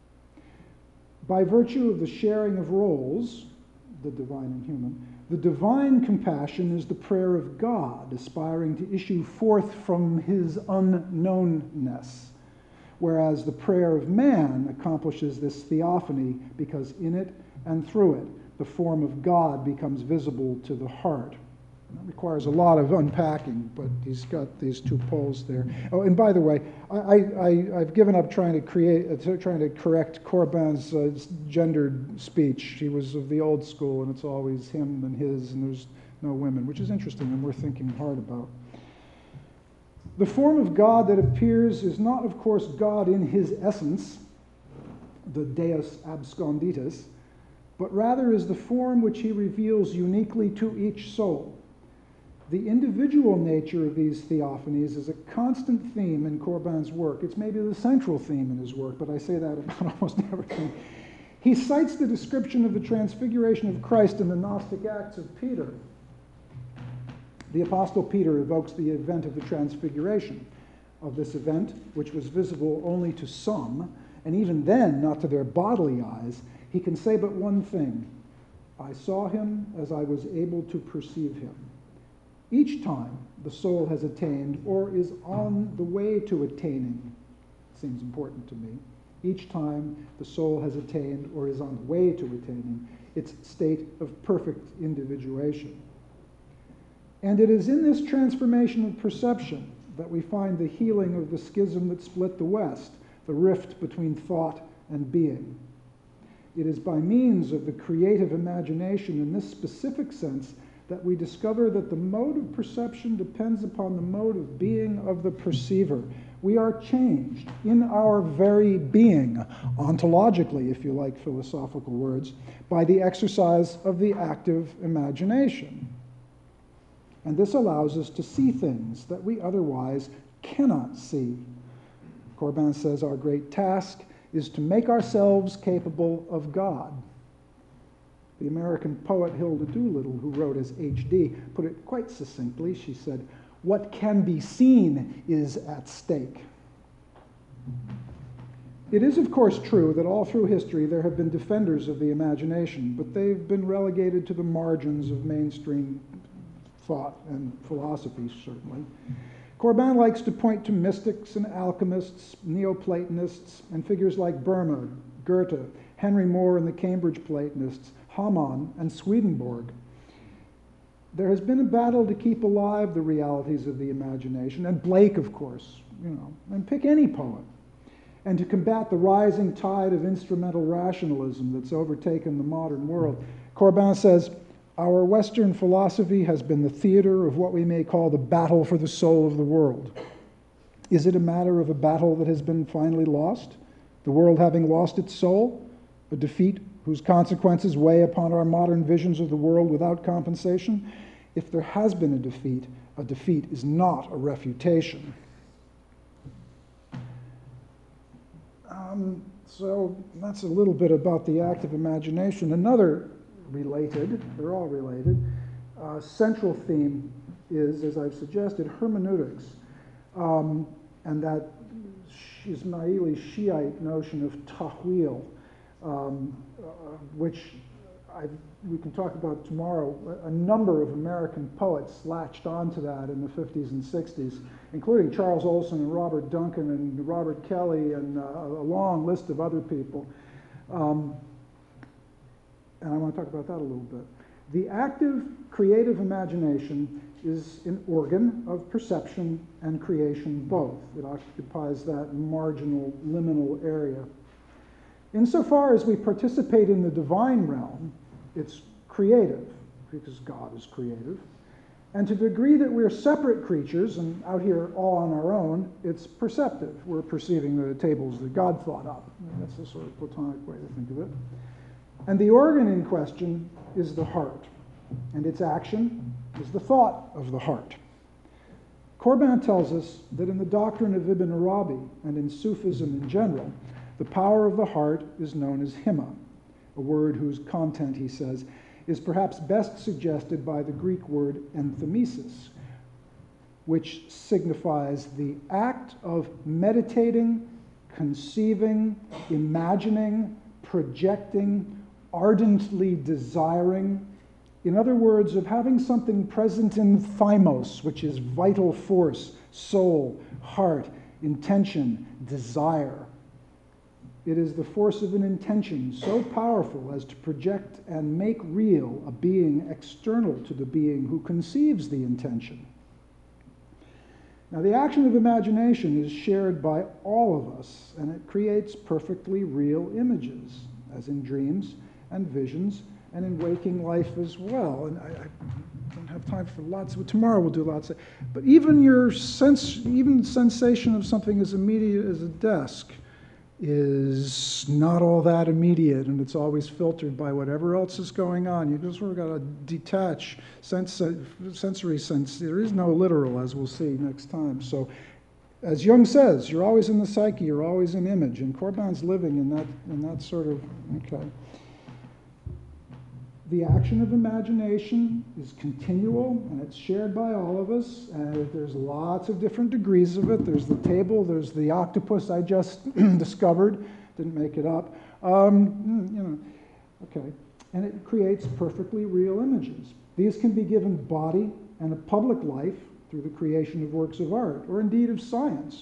By virtue of the sharing of roles, the divine and human, the divine compassion is the prayer of God, aspiring to issue forth from his unknownness, whereas the prayer of man accomplishes this theophany because in it and through it, the form of God becomes visible to the heart. That requires a lot of unpacking, but he's got these two poles there. Oh, and by the way, I've given up trying to correct Corbin's gendered speech. He was of the old school, and it's always him and his, and there's no women, which is interesting and worth thinking hard about. The form of God that appears is not, of course, God in his essence, the Deus absconditus, but rather is the form which he reveals uniquely to each soul. The individual nature of these theophanies is a constant theme in Corbin's work. It's maybe the central theme in his work, but I say that about almost everything. He cites the description of the transfiguration of Christ in the Gnostic Acts of Peter. The Apostle Peter evokes the event of the transfiguration. Of this event, which was visible only to some, and even then not to their bodily eyes, he can say but one thing: I saw him as I was able to perceive him. Each time the soul has attained or is on the way to attaining, seems important to me, each time the soul has attained or is on the way to attaining its state of perfect individuation. And it is in this transformation of perception that we find the healing of the schism that split the West, the rift between thought and being. It is by means of the creative imagination in this specific sense that we discover that the mode of perception depends upon the mode of being of the perceiver. We are changed in our very being, ontologically, if you like philosophical words, by the exercise of the active imagination. And this allows us to see things that we otherwise cannot see. Corbin says our great task is to make ourselves capable of God. The American poet Hilda Doolittle, who wrote as H.D., put it quite succinctly. She said, "What can be seen is at stake." It is, of course, true that all through history there have been defenders of the imagination, but they've been relegated to the margins of mainstream thought and philosophy, certainly. Corbin likes to point to mystics and alchemists, Neoplatonists, and figures like Boehme, Goethe, Henry Moore and the Cambridge Platonists, Hamann, and Swedenborg. There has been a battle to keep alive the realities of the imagination, and Blake, of course, and pick any poet, and to combat the rising tide of instrumental rationalism that's overtaken the modern world. Corbin says, our Western philosophy has been the theater of what we may call the battle for the soul of the world. Is it a matter of a battle that has been finally lost? The world having lost its soul? A defeat whose consequences weigh upon our modern visions of the world without compensation? If there has been a defeat is not a refutation. So that's a little bit about the active imagination. Another related, they're all related, central theme is, as I've suggested, hermeneutics, and that Ismaili Shiite notion of tahwil, which we can talk about tomorrow. A number of American poets latched onto that in the 50s and 60s, including Charles Olson and Robert Duncan and Robert Kelly and a long list of other people. And I want to talk about that a little bit. The active creative imagination is an organ of perception and creation both. It occupies that marginal, liminal area. Insofar as we participate in the divine realm, it's creative, because God is creative. And to the degree that we're separate creatures and out here all on our own, it's perceptive. We're perceiving the tables that God thought up. That's a sort of Platonic way to think of it. And the organ in question is the heart, and its action is the thought of the heart. Corbin tells us that in the doctrine of Ibn Arabi and in Sufism in general, the power of the heart is known as himma, a word whose content, he says, is perhaps best suggested by the Greek word enthemesis, which signifies the act of meditating, conceiving, imagining, projecting, ardently desiring. In other words, of having something present in thymos, which is vital force, soul, heart, intention, desire. It is the force of an intention so powerful as to project and make real a being external to the being who conceives the intention. Now, the action of imagination is shared by all of us, and it creates perfectly real images, as in dreams and visions and in waking life as well. And I don't have time for lots, but tomorrow we'll do lots of, but even your sensation of something as immediate as a desk is not all that immediate, and it's always filtered by whatever else is going on. You just sort of got to detach sensory sense. There is no literal, as we'll see next time. So, as Jung says, you're always in the psyche, you're always in image, and Corbin's living in that sort of, okay. The action of imagination is continual, and it's shared by all of us, and there's lots of different degrees of it. There's the table, there's the octopus I just discovered, didn't make it up. Okay. And it creates perfectly real images. These can be given body and a public life through the creation of works of art, or indeed of science.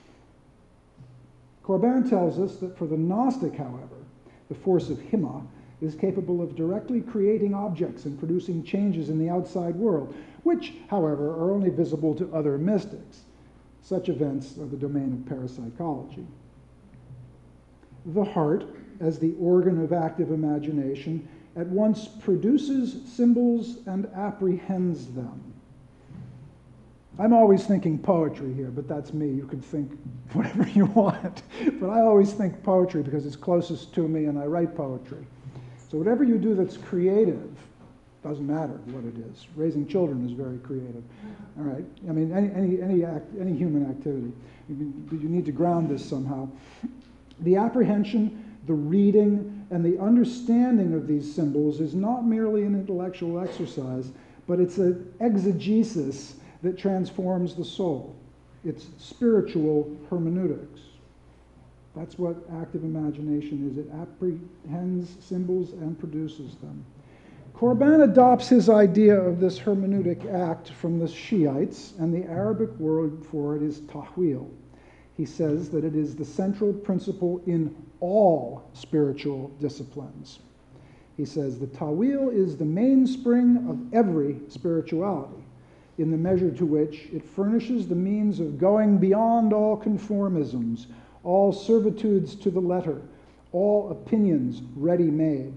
Corbin tells us that for the Gnostic, however, the force of himma is capable of directly creating objects and producing changes in the outside world, which, however, are only visible to other mystics. Such events are the domain of parapsychology. The heart, as the organ of active imagination, at once produces symbols and apprehends them. I'm always thinking poetry here, but that's me. You can think whatever you want. But I always think poetry because it's closest to me and I write poetry. So whatever you do that's creative, doesn't matter what it is. Raising children is very creative. All right. I mean, any human activity. You need to ground this somehow. The apprehension, the reading, and the understanding of these symbols is not merely an intellectual exercise, but it's an exegesis that transforms the soul. It's spiritual hermeneutics. That's what active imagination is. It apprehends symbols and produces them. Corbin adopts his idea of this hermeneutic act from the Shiites, and the Arabic word for it is tahwil. He says that it is the central principle in all spiritual disciplines. He says, the Tawil is the mainspring of every spirituality, in the measure to which it furnishes the means of going beyond all conformisms, all servitudes to the letter, all opinions ready-made.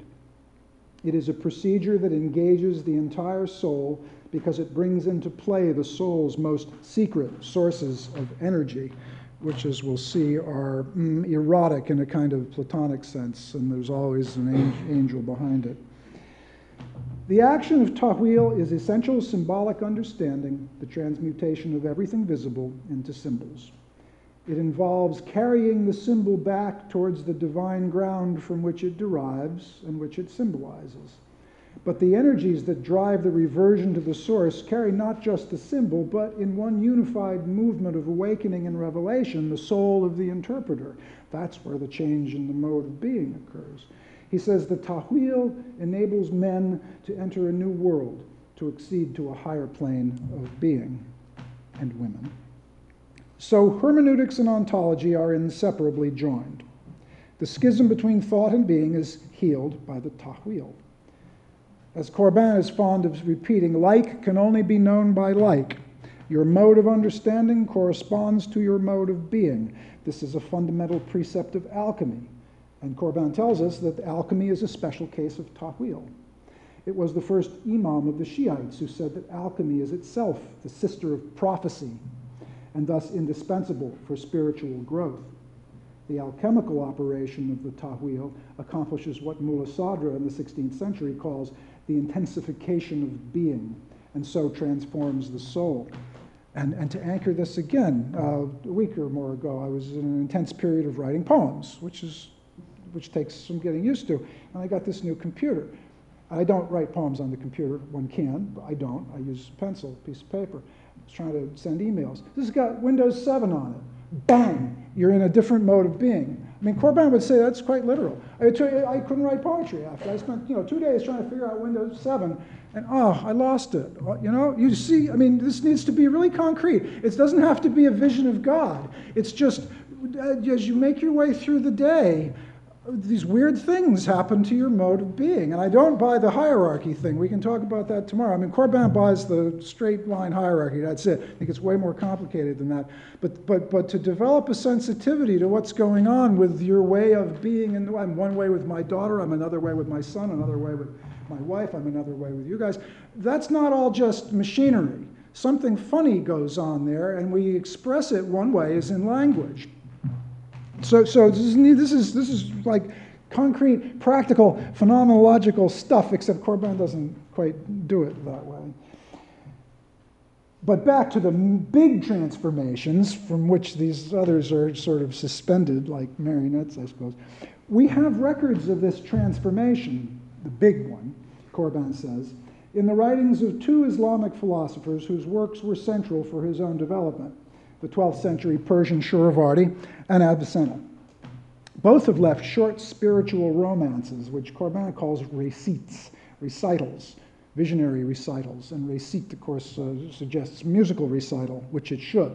It is a procedure that engages the entire soul because it brings into play the soul's most secret sources of energy, which, as we'll see, are erotic in a kind of Platonic sense, and there's always an angel behind it. The action of Tahwil is essential symbolic understanding, the transmutation of everything visible into symbols. It involves carrying the symbol back towards the divine ground from which it derives and which it symbolizes. But the energies that drive the reversion to the source carry not just the symbol, but in one unified movement of awakening and revelation, the soul of the interpreter. That's where the change in the mode of being occurs. He says the Tahwil enables men to enter a new world, to accede to a higher plane of being, and women. So hermeneutics and ontology are inseparably joined. The schism between thought and being is healed by the Tahwil. As Corbin is fond of repeating, like can only be known by like. Your mode of understanding corresponds to your mode of being. This is a fundamental precept of alchemy. And Corbin tells us that alchemy is a special case of Tahwil. It was the first imam of the Shiites who said that alchemy is itself the sister of prophecy, and thus indispensable for spiritual growth. The alchemical operation of the Tahwil accomplishes what Mullah Sadra in the 16th century calls the intensification of being, and so transforms the soul. And to anchor this again, a week or more ago, I was in an intense period of writing poems, which takes some getting used to, and I got this new computer. I don't write poems on the computer. One can, but I don't. I use a pencil, a piece of paper. I was trying to send emails. This has got Windows 7 on it. Bang! You're in a different mode of being. I mean, Corbin would say that's quite literal. I couldn't write poetry after. I spent 2 days trying to figure out Windows 7, and I lost it. You see, I mean, this needs to be really concrete. It doesn't have to be a vision of God. It's just, as you make your way through the day, these weird things happen to your mode of being. And I don't buy the hierarchy thing. We can talk about that tomorrow. I mean, Corbin buys the straight line hierarchy. That's it. I think it's way more complicated than that. But to develop a sensitivity to what's going on with your way of being, and I'm one way with my daughter, I'm another way with my son, another way with my wife, I'm another way with you guys. That's not all just machinery. Something funny goes on there, and we express it one way is in language. So this is like concrete, practical, phenomenological stuff, except Corbin doesn't quite do it that way. But back to the big transformations from which these others are sort of suspended, like marionettes, I suppose. We have records of this transformation, the big one, Corbin says, in the writings of two Islamic philosophers whose works were central for his own development, the 12th century Persian Shuravardi and Avicenna. Both have left short spiritual romances, which Corbin calls recitals, visionary recitals. And recite, of course, suggests musical recital, which it should.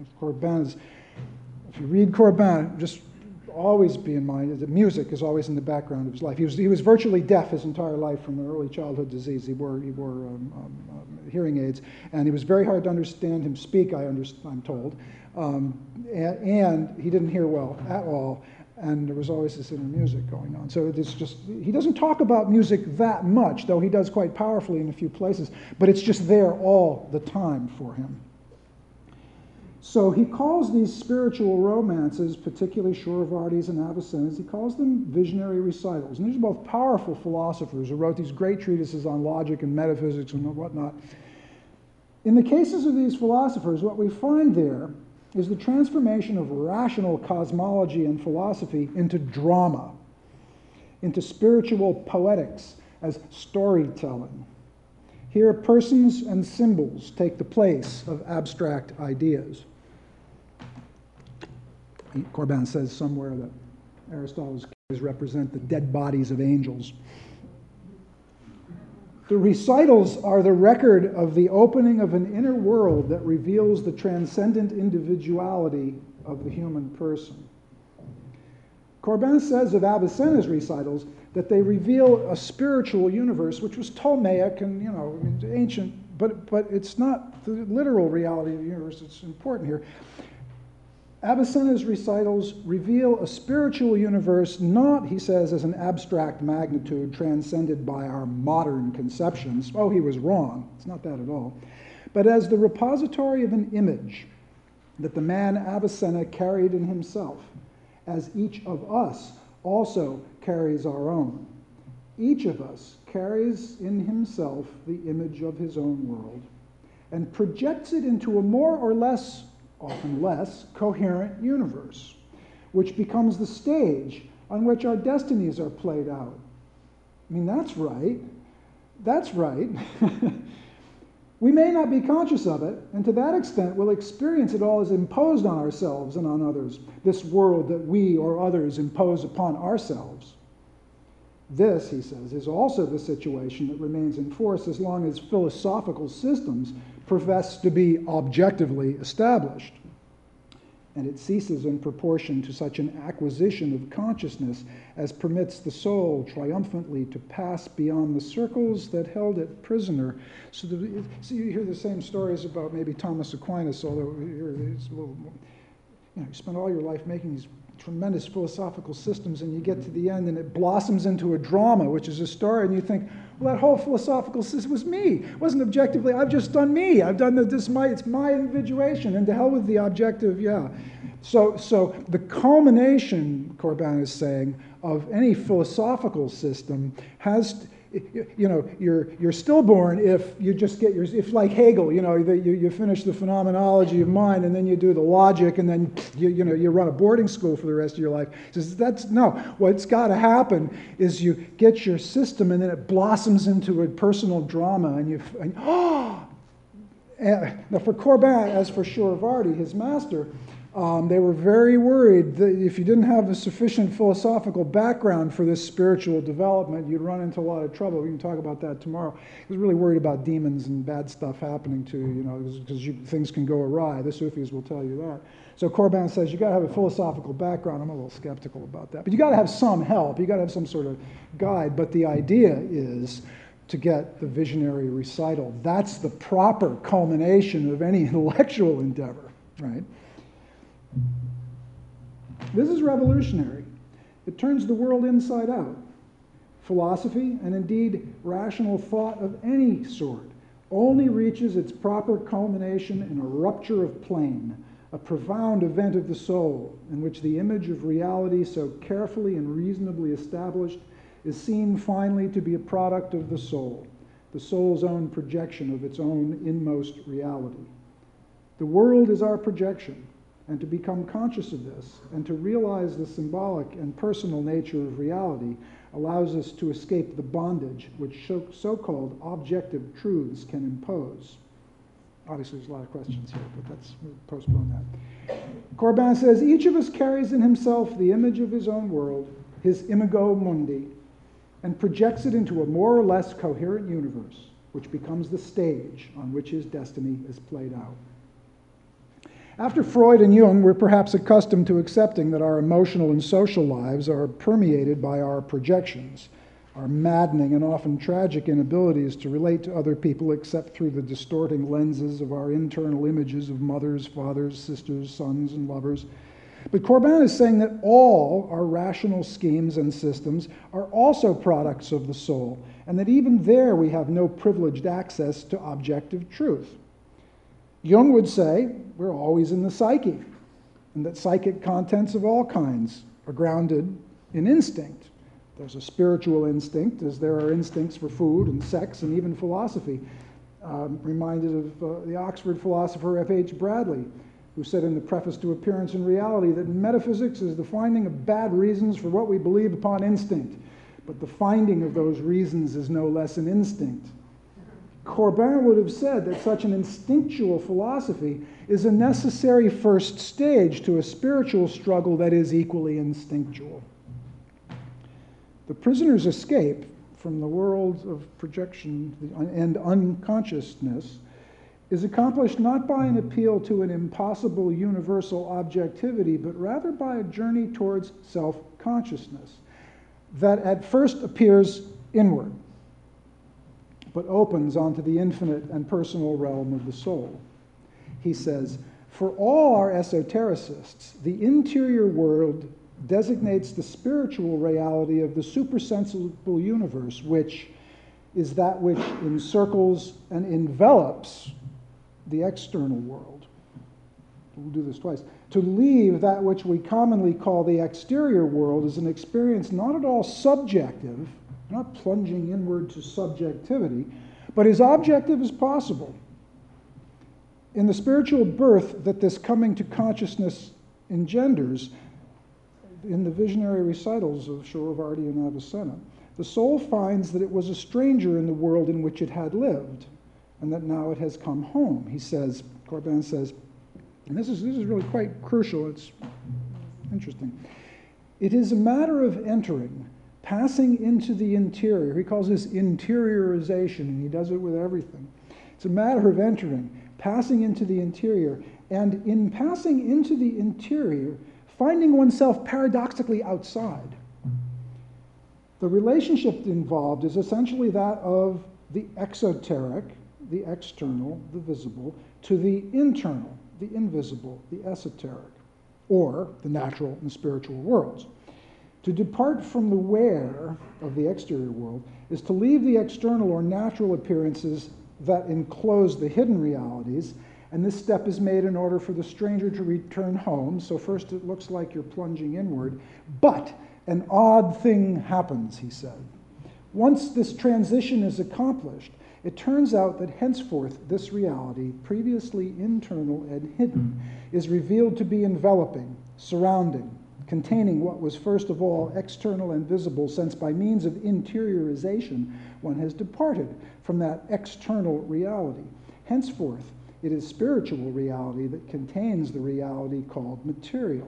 If you read Corbin, just always be in mind that music is always in the background of his life. He was virtually deaf his entire life from an early childhood disease. He wore hearing aids, and it was very hard to understand him speak, I'm told. And he didn't hear well at all, and there was always this inner music going on. So it's just, he doesn't talk about music that much, though he does quite powerfully in a few places, but it's just there all the time for him. So he calls these spiritual romances, particularly Shuravardi's and Avicenna's, he calls them visionary recitals. And these are both powerful philosophers who wrote these great treatises on logic and metaphysics and whatnot. In the cases of these philosophers, what we find there is the transformation of rational cosmology and philosophy into drama, into spiritual poetics as storytelling. Here, persons and symbols take the place of abstract ideas. Corbin says somewhere that Aristotle's caves represent the dead bodies of angels. The recitals are the record of the opening of an inner world that reveals the transcendent individuality of the human person. Corbin says of Avicenna's recitals that they reveal a spiritual universe which was Ptolemaic and, ancient, but it's not the literal reality of the universe that's important here. Avicenna's recitals reveal a spiritual universe not, he says, as an abstract magnitude transcended by our modern conceptions. Oh, he was wrong. It's not that at all. But as the repository of an image that the man Avicenna carried in himself, as each of us also carries our own. Each of us carries in himself the image of his own world and projects it into a more or less, often less, coherent universe, which becomes the stage on which our destinies are played out. I mean, that's right. That's right. We may not be conscious of it, and to that extent we'll experience it all as imposed on ourselves and on others, this world that we or others impose upon ourselves. This, he says, is also the situation that remains in force as long as philosophical systems profess to be objectively established. And it ceases in proportion to such an acquisition of consciousness as permits the soul triumphantly to pass beyond the circles that held it prisoner. So you hear the same stories about maybe Thomas Aquinas, although here it's a little more, you spend all your life making these tremendous philosophical systems, and you get to the end and it blossoms into a drama, which is a story, and you think, well, that whole philosophical system was me. It wasn't objectively, I've just done me. I've done it's my individuation, and to hell with the objective, yeah. So the culmination, Corbin is saying, of any philosophical system has, you're stillborn if you just get if like Hegel, you finish the phenomenology of mind and then you do the logic and then you run a boarding school for the rest of your life. He says no. What's got to happen is you get your system and then it blossoms into a personal drama now for Corbin, as for Shuravardhi, his master, they were very worried that if you didn't have a sufficient philosophical background for this spiritual development, you'd run into a lot of trouble. We can talk about that tomorrow. He was really worried about demons and bad stuff happening to you, because things can go awry. The Sufis will tell you that. So Corbin says you got to have a philosophical background. I'm a little skeptical about that. But you got to have some help. You got to have some sort of guide. But the idea is to get the visionary recital. That's the proper culmination of any intellectual endeavor, right? This is revolutionary. It turns the world inside out. Philosophy, and indeed rational thought of any sort, only reaches its proper culmination in a rupture of plane, a profound event of the soul, in which the image of reality so carefully and reasonably established is seen finally to be a product of the soul's own projection of its own inmost reality. The world is our projection, and to become conscious of this and to realize the symbolic and personal nature of reality allows us to escape the bondage which so-called objective truths can impose. Obviously, there's a lot of questions here, but we'll postpone that. Corbin says, each of us carries in himself the image of his own world, his imago mundi, and projects it into a more or less coherent universe, which becomes the stage on which his destiny is played out. After Freud and Jung, we're perhaps accustomed to accepting that our emotional and social lives are permeated by our projections, our maddening and often tragic inabilities to relate to other people except through the distorting lenses of our internal images of mothers, fathers, sisters, sons, and lovers. But Corbin is saying that all our rational schemes and systems are also products of the soul, and that even there we have no privileged access to objective truth. Jung would say we're always in the psyche, and that psychic contents of all kinds are grounded in instinct. There's a spiritual instinct, as there are instincts for food and sex and even philosophy. Reminded of the Oxford philosopher F.H. Bradley, who said in the preface to Appearance and Reality that metaphysics is the finding of bad reasons for what we believe upon instinct, but the finding of those reasons is no less an instinct. Corbin would have said that such an instinctual philosophy is a necessary first stage to a spiritual struggle that is equally instinctual. The prisoner's escape from the world of projection and unconsciousness is accomplished not by an appeal to an impossible universal objectivity, but rather by a journey towards self-consciousness that at first appears inward, but opens onto the infinite and personal realm of the soul. He says, for all our esotericists, the interior world designates the spiritual reality of the supersensible universe, which is that which encircles and envelops the external world. We'll do this twice. To leave that which we commonly call the exterior world is an experience not at all subjective, not plunging inward to subjectivity, but as objective as possible. In the spiritual birth that this coming to consciousness engenders, in the visionary recitals of Suravarti and Avicenna, the soul finds that it was a stranger in the world in which it had lived, and that now it has come home. He says, Corbin says, and this is really quite crucial, it's interesting. It is a matter of entering, passing into the interior. He calls this interiorization, and he does it with everything. It's a matter of entering, passing into the interior, and in passing into the interior, finding oneself paradoxically outside. The relationship involved is essentially that of the exoteric, the external, the visible, to the internal, the invisible, the esoteric, or the natural and spiritual worlds. To depart from the where of the exterior world is to leave the external or natural appearances that enclose the hidden realities, and this step is made in order for the stranger to return home. So first it looks like you're plunging inward, but an odd thing happens, he said. Once this transition is accomplished, it turns out that henceforth this reality, previously internal and hidden, is revealed to be enveloping, surrounding, containing what was first of all external and visible, since by means of interiorization one has departed from that external reality. Henceforth, it is spiritual reality that contains the reality called material.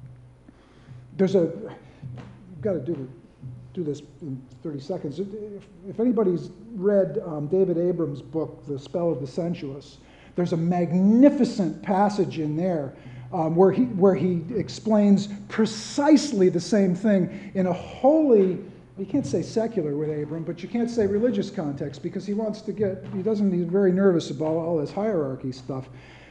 You've got to do this in 30 seconds. If anybody's read David Abram's book, The Spell of the Sensuous, there's a magnificent passage in there where he explains precisely the same thing in a wholly, you can't say secular with Abram, but you can't say religious context, because he's very nervous about all this hierarchy stuff.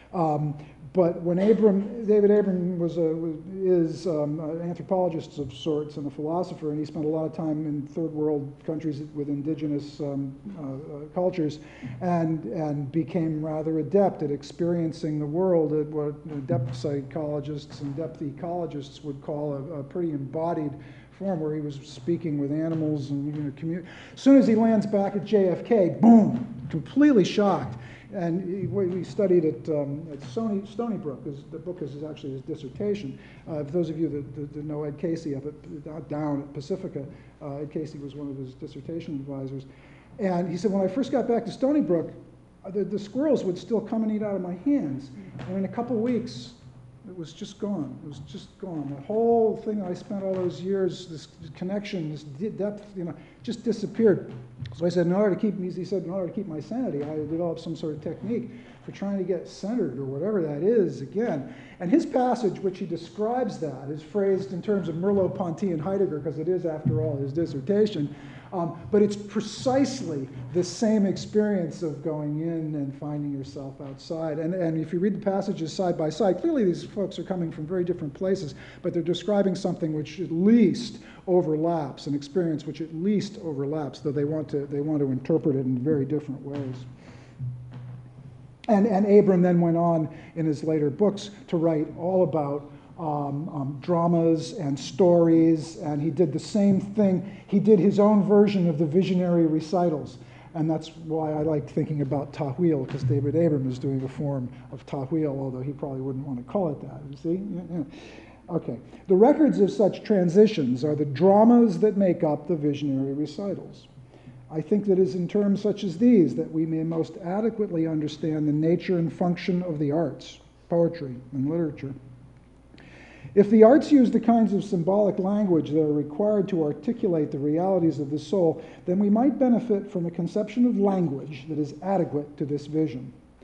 But when David Abram is an anthropologist of sorts and a philosopher, and he spent a lot of time in third world countries with indigenous cultures, and became rather adept at experiencing the world at what depth psychologists and depth ecologists would call a pretty embodied form, where he was speaking with animals and As soon as he lands back at JFK, boom, completely shocked. And we studied at Stony Brook. The book is actually his dissertation. For those of you that know Ed Casey up down at Pacifica, Ed Casey was one of his dissertation advisors. And he said, when I first got back to Stony Brook, the squirrels would still come and eat out of my hands. And in a couple of weeks, it was just gone. It was just gone. The whole thing I spent all those years, this connection, this depth, just disappeared. So I said, in order to keep my sanity, I developed some sort of technique for trying to get centered, or whatever that is, again. And his passage, which he describes that, is phrased in terms of Merleau-Ponty and Heidegger, because it is, after all, his dissertation. But it's precisely the same experience of going in and finding yourself outside. And if you read the passages side by side, clearly these folks are coming from very different places, but they're describing something which at least overlaps, an experience which at least overlaps, though they want to interpret it in very different ways. And Abram then went on in his later books to write all about dramas and stories, and he did the same thing. He did his own version of the visionary recitals, and that's why I like thinking about Tahuil, because David Abram is doing a form of Tahuil, although he probably wouldn't want to call it that, you see? Yeah. Okay. The records of such transitions are the dramas that make up the visionary recitals. I think that it is in terms such as these that we may most adequately understand the nature and function of the arts, poetry, and literature. If the arts use the kinds of symbolic language that are required to articulate the realities of the soul, then we might benefit from a conception of language that is adequate to this vision.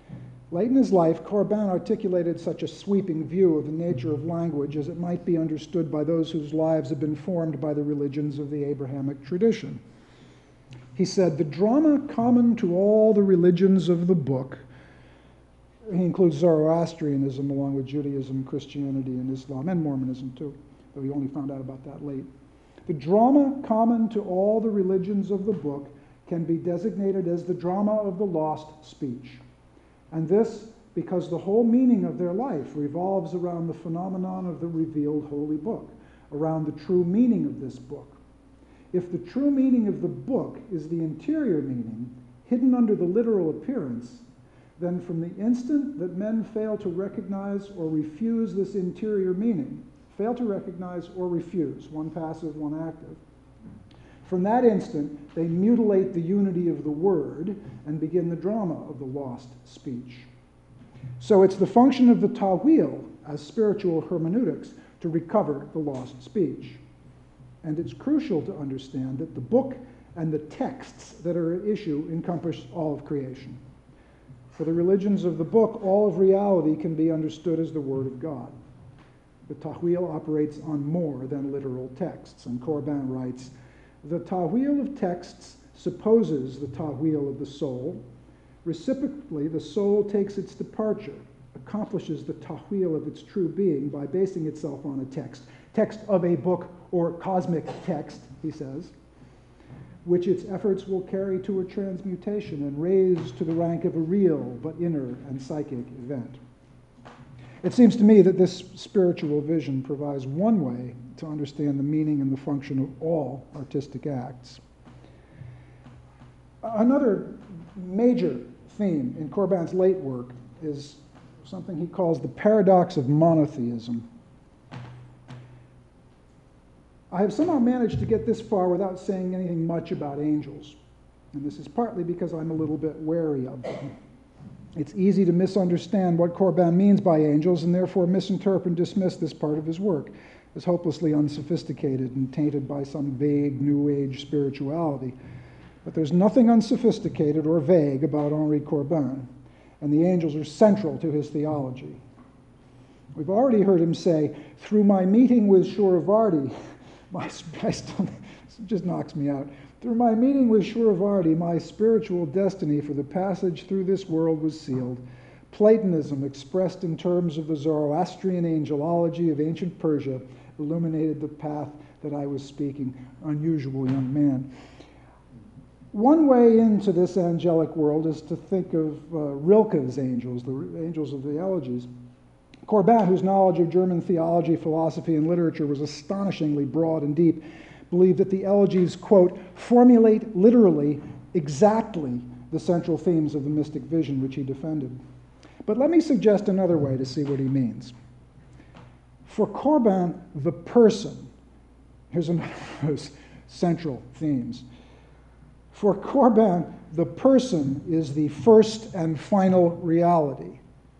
Late in his life, Corbin articulated such a sweeping view of the nature of language as it might be understood by those whose lives have been formed by the religions of the Abrahamic tradition. He said, "The drama common to all the religions of the book," he includes Zoroastrianism along with Judaism, Christianity, and Islam, and Mormonism too, though he only found out about that late. "The drama common to all the religions of the book can be designated as the drama of the lost speech. And this because the whole meaning of their life revolves around the phenomenon of the revealed holy book, around the true meaning of this book. If the true meaning of the book is the interior meaning, hidden under the literal appearance, then from the instant that men fail to recognize or refuse this interior meaning, fail to recognize or refuse, one passive, one active, from that instant, they mutilate the unity of the word and begin the drama of the lost speech. So it's the function of the Tawil as spiritual hermeneutics to recover the lost speech. And it's crucial to understand that the book and the texts that are at issue encompass all of creation. For the religions of the book, all of reality can be understood as the Word of God. The Tawil operates on more than literal texts, and Corbin writes, "The Tawil of texts supposes the Tawil of the soul. Reciprocally, the soul takes its departure, accomplishes the Tawil of its true being by basing itself on a text of a book or cosmic text," he says, "which its efforts will carry to a transmutation and raise to the rank of a real but inner and psychic event." It seems to me that this spiritual vision provides one way to understand the meaning and the function of all artistic acts. Another major theme in Corbin's late work is something he calls the paradox of monotheism. I have somehow managed to get this far without saying anything much about angels, and this is partly because I'm a little bit wary of them. It's easy to misunderstand what Corbin means by angels and therefore misinterpret and dismiss this part of his work as hopelessly unsophisticated and tainted by some vague New Age spirituality. But there's nothing unsophisticated or vague about Henri Corbin, and the angels are central to his theology. We've already heard him say, "Through my meeting with Shuravardhi," it just knocks me out. "Through my meeting with Shuravardhi, my spiritual destiny for the passage through this world was sealed. Platonism, expressed in terms of the Zoroastrian angelology of ancient Persia, illuminated the path that I was speaking." Unusual young man. One way into this angelic world is to think of Rilke's angels, the angels of the elegies. Corbin, whose knowledge of German theology, philosophy, and literature was astonishingly broad and deep, believed that the elegies, quote, "formulate literally exactly the central themes of the mystic vision," which he defended. But let me suggest another way to see what he means. For Corbin, the person, here's another of those central themes. For Corbin, the person is the first and final reality.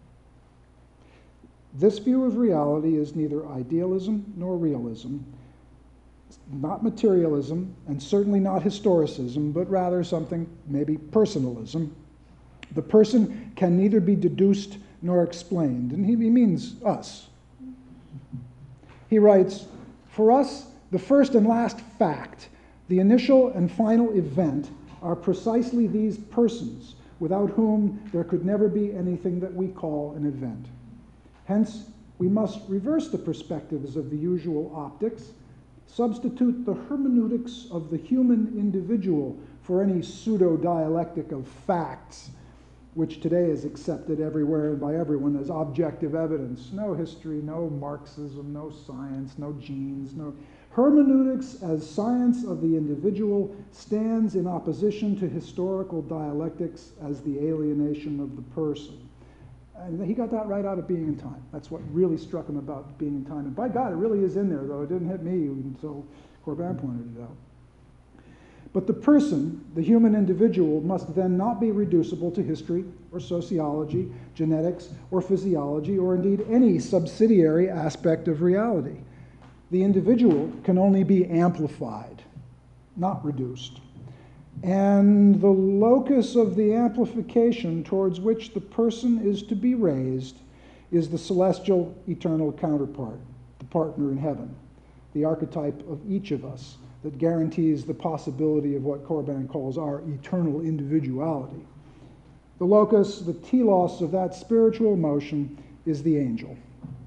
This view of reality is neither idealism nor realism, not materialism, and certainly not historicism, but rather something maybe personalism. The person can neither be deduced nor explained, and he means us. He writes, "For us, the first and last fact, the initial and final event, are precisely these persons, without whom there could never be anything that we call an event. Hence, we must reverse the perspectives of the usual optics, substitute the hermeneutics of the human individual for any pseudo-dialectic of facts, which today is accepted everywhere and by everyone as objective evidence. No history, no Marxism, no science, no genes, no... Hermeneutics as science of the individual stands in opposition to historical dialectics as the alienation of the person." And he got that right out of Being in Time. That's what really struck him about Being in Time. And by God, it really is in there, though. It didn't hit me until Corbin pointed it out. But the person, the human individual, must then not be reducible to history or sociology, genetics or physiology, or indeed any subsidiary aspect of reality. The individual can only be amplified, not reduced. and the locus of the amplification towards which the person is to be raised is the celestial eternal counterpart, the partner in heaven, the archetype of each of us that guarantees the possibility of what Corbin calls our eternal individuality. The locus, the telos of that spiritual motion is the angel.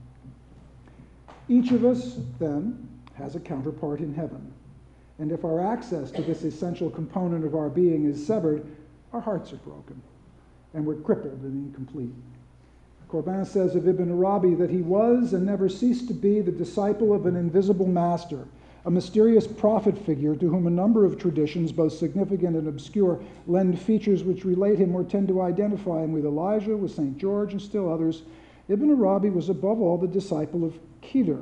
Each of us, then, has a counterpart in heaven. And if our access to this essential component of our being is severed, our hearts are broken, and we're crippled and incomplete. Corbin says of Ibn Arabi that he was and never ceased to be the disciple of an invisible master, a mysterious prophet figure to whom a number of traditions, both significant and obscure, lend features which relate him or tend to identify him with Elijah, with St. George, and still others. Ibn Arabi was above all the disciple of Khidr.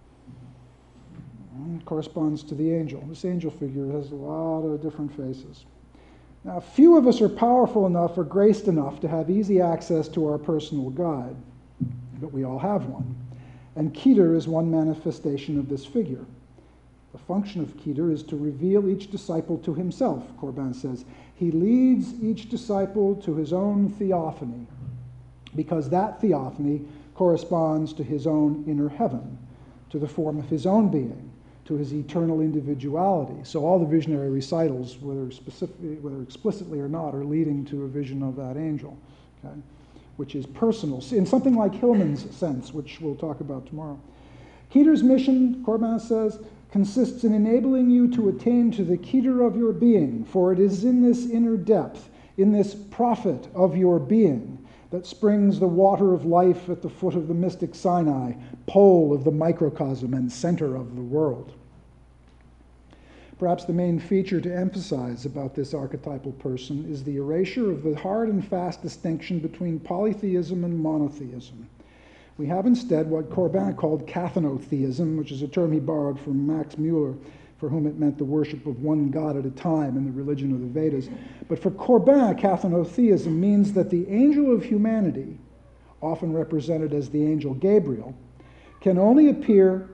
It corresponds to the angel. This angel figure has a lot of different faces. Now, few of us are powerful enough or graced enough to have easy access to our personal guide, but we all have one. And Khidr is one manifestation of this figure. The function of Khidr is to reveal each disciple to himself, Corbin says. He leads each disciple to his own theophany, because that theophany corresponds to his own inner heaven, to the form of his own being, to his eternal individuality. So all the visionary recitals, whether explicitly or not, are leading to a vision of that angel, okay, which is personal, in something like Hillman's sense, which we'll talk about tomorrow. Khidr's mission, Corbin says, consists in enabling you to attain to the Khidr of your being, for it is in this inner depth, in this prophet of your being, that springs the water of life at the foot of the mystic Sinai, pole of the microcosm and center of the world. Perhaps the main feature to emphasize about this archetypal person is the erasure of the hard and fast distinction between polytheism and monotheism. We have instead what Corbin called kathanotheism, which is a term he borrowed from Max Muller, for whom it meant the worship of one god at a time in the religion of the Vedas. But for Corbin, kathanotheism means that the angel of humanity, often represented as the angel Gabriel, can only appear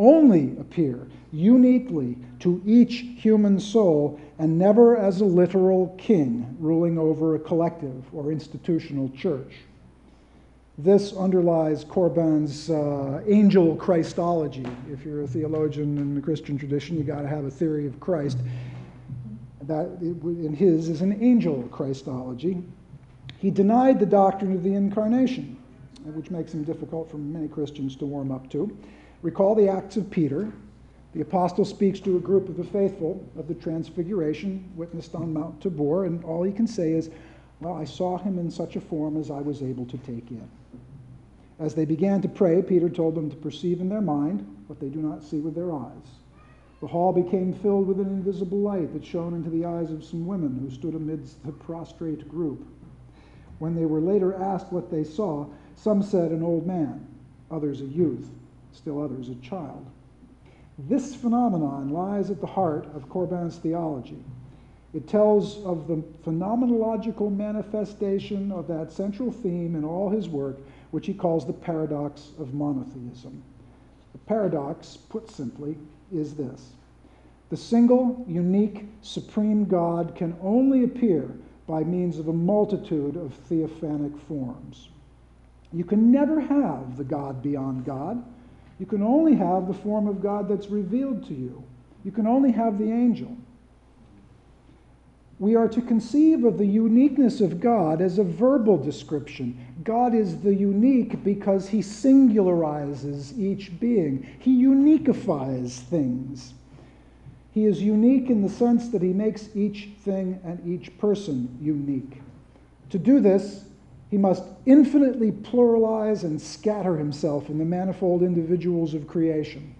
uniquely to each human soul and never as a literal king ruling over a collective or institutional church. This underlies Corbin's angel Christology. If you're a theologian in the Christian tradition, you got to have a theory of Christ. That, in his, is an angel Christology. He denied the doctrine of the incarnation, which makes him difficult for many Christians to warm up to. Recall the Acts of Peter. The apostle speaks to a group of the faithful of the Transfiguration, witnessed on Mount Tabor, and all he can say is, well, I saw him in such a form as I was able to take in. As they began to pray, Peter told them to perceive in their mind what they do not see with their eyes. The hall became filled with an invisible light that shone into the eyes of some women who stood amidst the prostrate group. When they were later asked what they saw, some said an old man, others a youth, still others a child. This phenomenon lies at the heart of Corbin's theology. It tells of the phenomenological manifestation of that central theme in all his work, which he calls the paradox of monotheism. The paradox, put simply, is this: the single, unique, supreme God can only appear by means of a multitude of theophanic forms. You can never have the God beyond God. You can only have the form of God that's revealed to you. You can only have the angel. We are to conceive of the uniqueness of God as a verbal description. God is the unique because he singularizes each being. He uniquifies things. He is unique in the sense that he makes each thing and each person unique. To do this, he must infinitely pluralize and scatter himself in the manifold individuals of creation.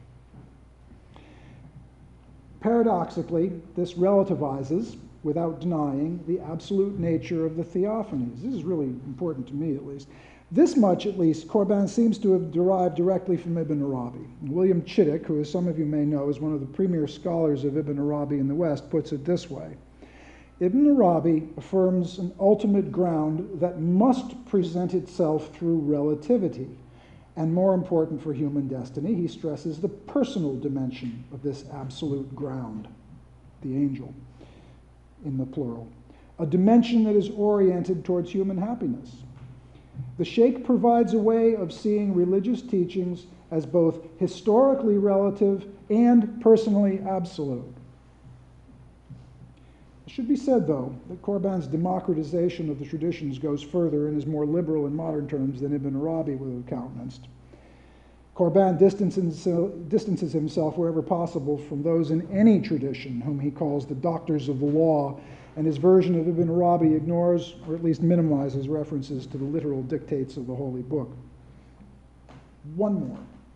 Paradoxically, this relativizes, without denying, the absolute nature of the theophanies. This is really important to me, at least. This much, at least, Corbin seems to have derived directly from Ibn Arabi. William Chittick, who, as some of you may know, is one of the premier scholars of Ibn Arabi in the West, puts it this way. Ibn Arabi affirms an ultimate ground that must present itself through relativity. And more important for human destiny, he stresses the personal dimension of this absolute ground, the angel. in the plural, a dimension that is oriented towards human happiness. The Sheikh provides a way of seeing religious teachings as both historically relative and personally absolute. It should be said, though, that Korban's democratization of the traditions goes further and is more liberal in modern terms than Ibn Arabi would have countenanced. Korban distances himself wherever possible from those in any tradition whom he calls the doctors of the law, and his version of Ibn Arabi ignores, or at least minimizes, references to the literal dictates of the Holy Book. One more.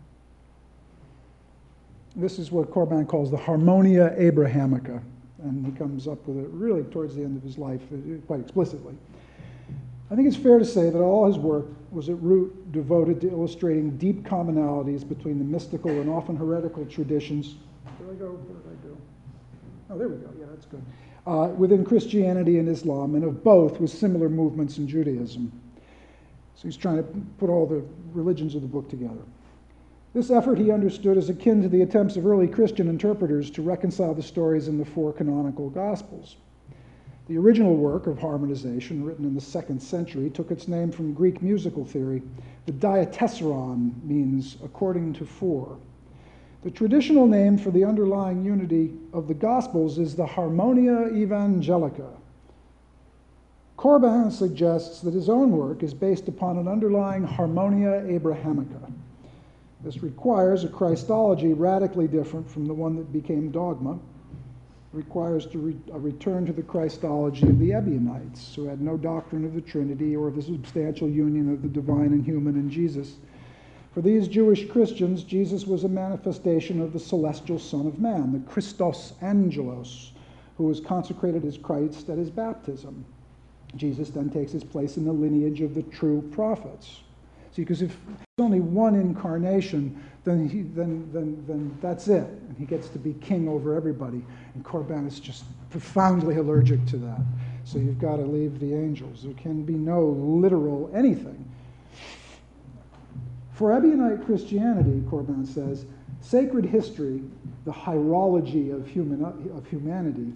This is what Korban calls the Harmonia Abrahamica, and he comes up with it really towards the end of his life, quite explicitly. I think it's fair to say that all his work was at root devoted to illustrating deep commonalities between the mystical and often heretical traditions. Where did I go? What did I do? Oh, there we go. Yeah, that's good. Within Christianity and Islam, and of both with similar movements in Judaism. So he's trying to put all the religions of the book together. This effort he understood as akin to the attempts of early Christian interpreters to reconcile the stories in the four canonical Gospels. The original work of harmonization, written in the 2nd century, took its name from Greek musical theory. The diatessaron means according to four. The traditional name for the underlying unity of the Gospels is the Harmonia Evangelica. Korban suggests that his own work is based upon an underlying Harmonia Abrahamica. This requires a Christology radically different from the one that became dogma. It requires a return to the Christology of the Ebionites, who had no doctrine of the Trinity or of the substantial union of the divine and human in Jesus. For these Jewish Christians, Jesus was a manifestation of the celestial Son of Man, the Christos Angelos, who was consecrated as Christ at his baptism. Jesus then takes his place in the lineage of the true prophets. See, because if there's only one incarnation, then that's it. And he gets to be king over everybody. And Korban is just profoundly allergic to that. So you've got to leave the angels. There can be no literal anything. For Ebionite Christianity, Korban says, sacred history, the hierology of humanity,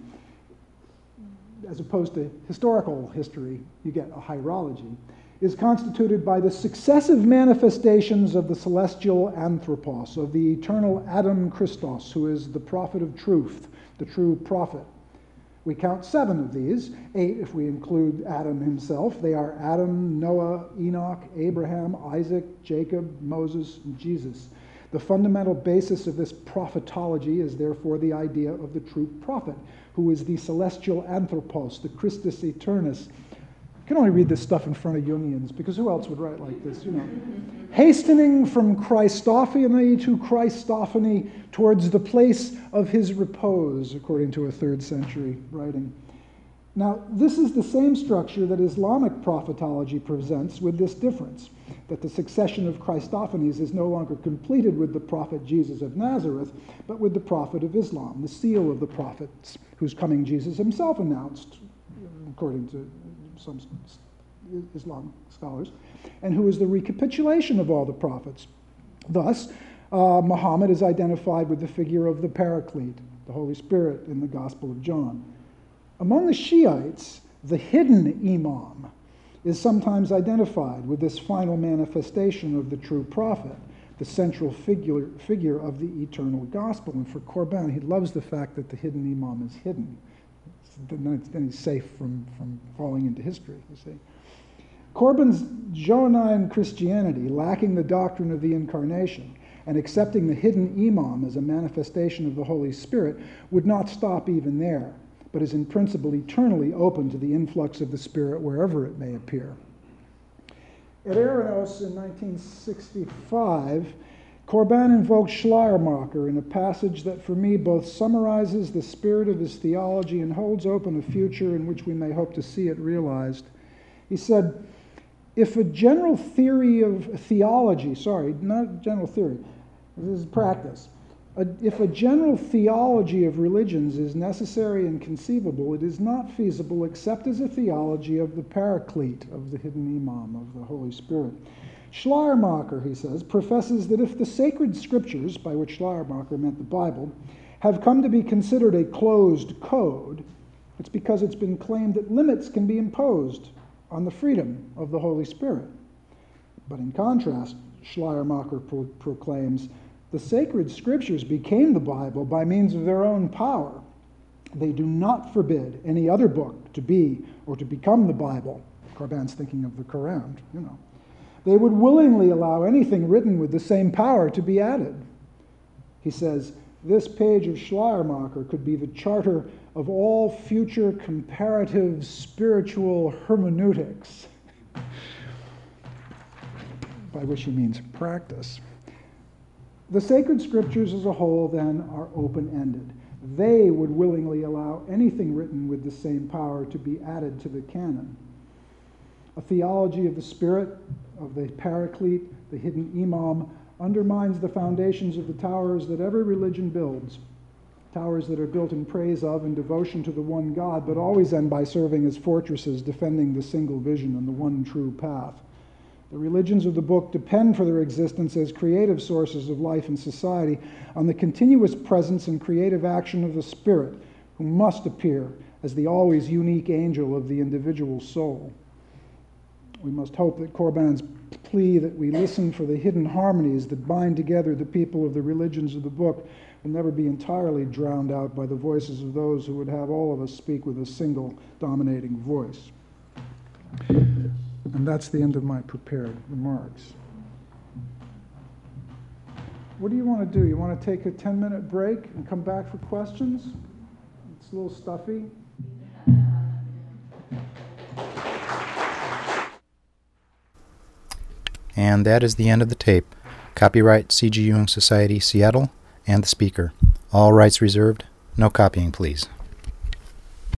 as opposed to historical history, you get a hierology, is constituted by the successive manifestations of the celestial anthropos, of the eternal Adam Christos, who is the prophet of truth, the true prophet. We count 7 of these, 8 if we include Adam himself. They are Adam, Noah, Enoch, Abraham, Isaac, Jacob, Moses, and Jesus. The fundamental basis of this prophetology is therefore the idea of the true prophet, who is the celestial anthropos, the Christus eternus. You can only read this stuff in front of Jungians, because who else would write like this, Hastening from Christophany to Christophany towards the place of his repose, according to a 3rd century writing. Now, this is the same structure that Islamic prophetology presents, with this difference, that the succession of Christophanies is no longer completed with the prophet Jesus of Nazareth, but with the prophet of Islam, the seal of the prophets, whose coming Jesus himself announced, according to some Islam scholars, and who is the recapitulation of all the prophets. Thus, Muhammad is identified with the figure of the Paraclete, the Holy Spirit, in the Gospel of John. Among the Shiites, the hidden Imam is sometimes identified with this final manifestation of the true prophet, the central figure of the eternal gospel. And for Korban, he loves the fact that the hidden Imam is hidden. Then he's safe from falling into history, you see. Korban's Johannine Christianity, lacking the doctrine of the incarnation and accepting the hidden Imam as a manifestation of the Holy Spirit, would not stop even there, but is in principle eternally open to the influx of the Spirit wherever it may appear. At Eranos in 1965, Korban invoked Schleiermacher in a passage that for me both summarizes the spirit of his theology and holds open a future in which we may hope to see it realized. He said, if a general theory of theology, not general theory, this is practice. If a general theology of religions is necessary and conceivable, it is not feasible except as a theology of the Paraclete, of the hidden Imam, of the Holy Spirit. Schleiermacher, he says, professes that if the sacred scriptures, by which Schleiermacher meant the Bible, have come to be considered a closed code, It's because it's been claimed that limits can be imposed on the freedom of the Holy Spirit. But in contrast, Schleiermacher proclaims, the sacred scriptures became the Bible by means of their own power. They do not forbid any other book to be or to become the Bible. Corban's thinking of the Quran, you know. They would willingly allow anything written with the same power to be added. He says, this page of Schleiermacher could be the charter of all future comparative spiritual hermeneutics, by which he means practice. The sacred scriptures as a whole, then, are open-ended. They would willingly allow anything written with the same power to be added to the canon. A theology of the Spirit, of the Paraclete, the hidden Imam, undermines the foundations of the towers that every religion builds, towers that are built in praise of and devotion to the one God, but always end by serving as fortresses defending the single vision and the one true path. The religions of the book depend for their existence as creative sources of life and society on the continuous presence and creative action of the Spirit, who must appear as the always unique angel of the individual soul. We must hope that Corban's plea that we listen for the hidden harmonies that bind together the people of the religions of the book will never be entirely drowned out by the voices of those who would have all of us speak with a single dominating voice. And that's the end of my prepared remarks. What do you want to do? You want to take a 10-minute break and come back for questions? It's a little stuffy. And that is the end of the tape. Copyright C.G. Jung Society, Seattle, and the speaker. All rights reserved. No copying, please.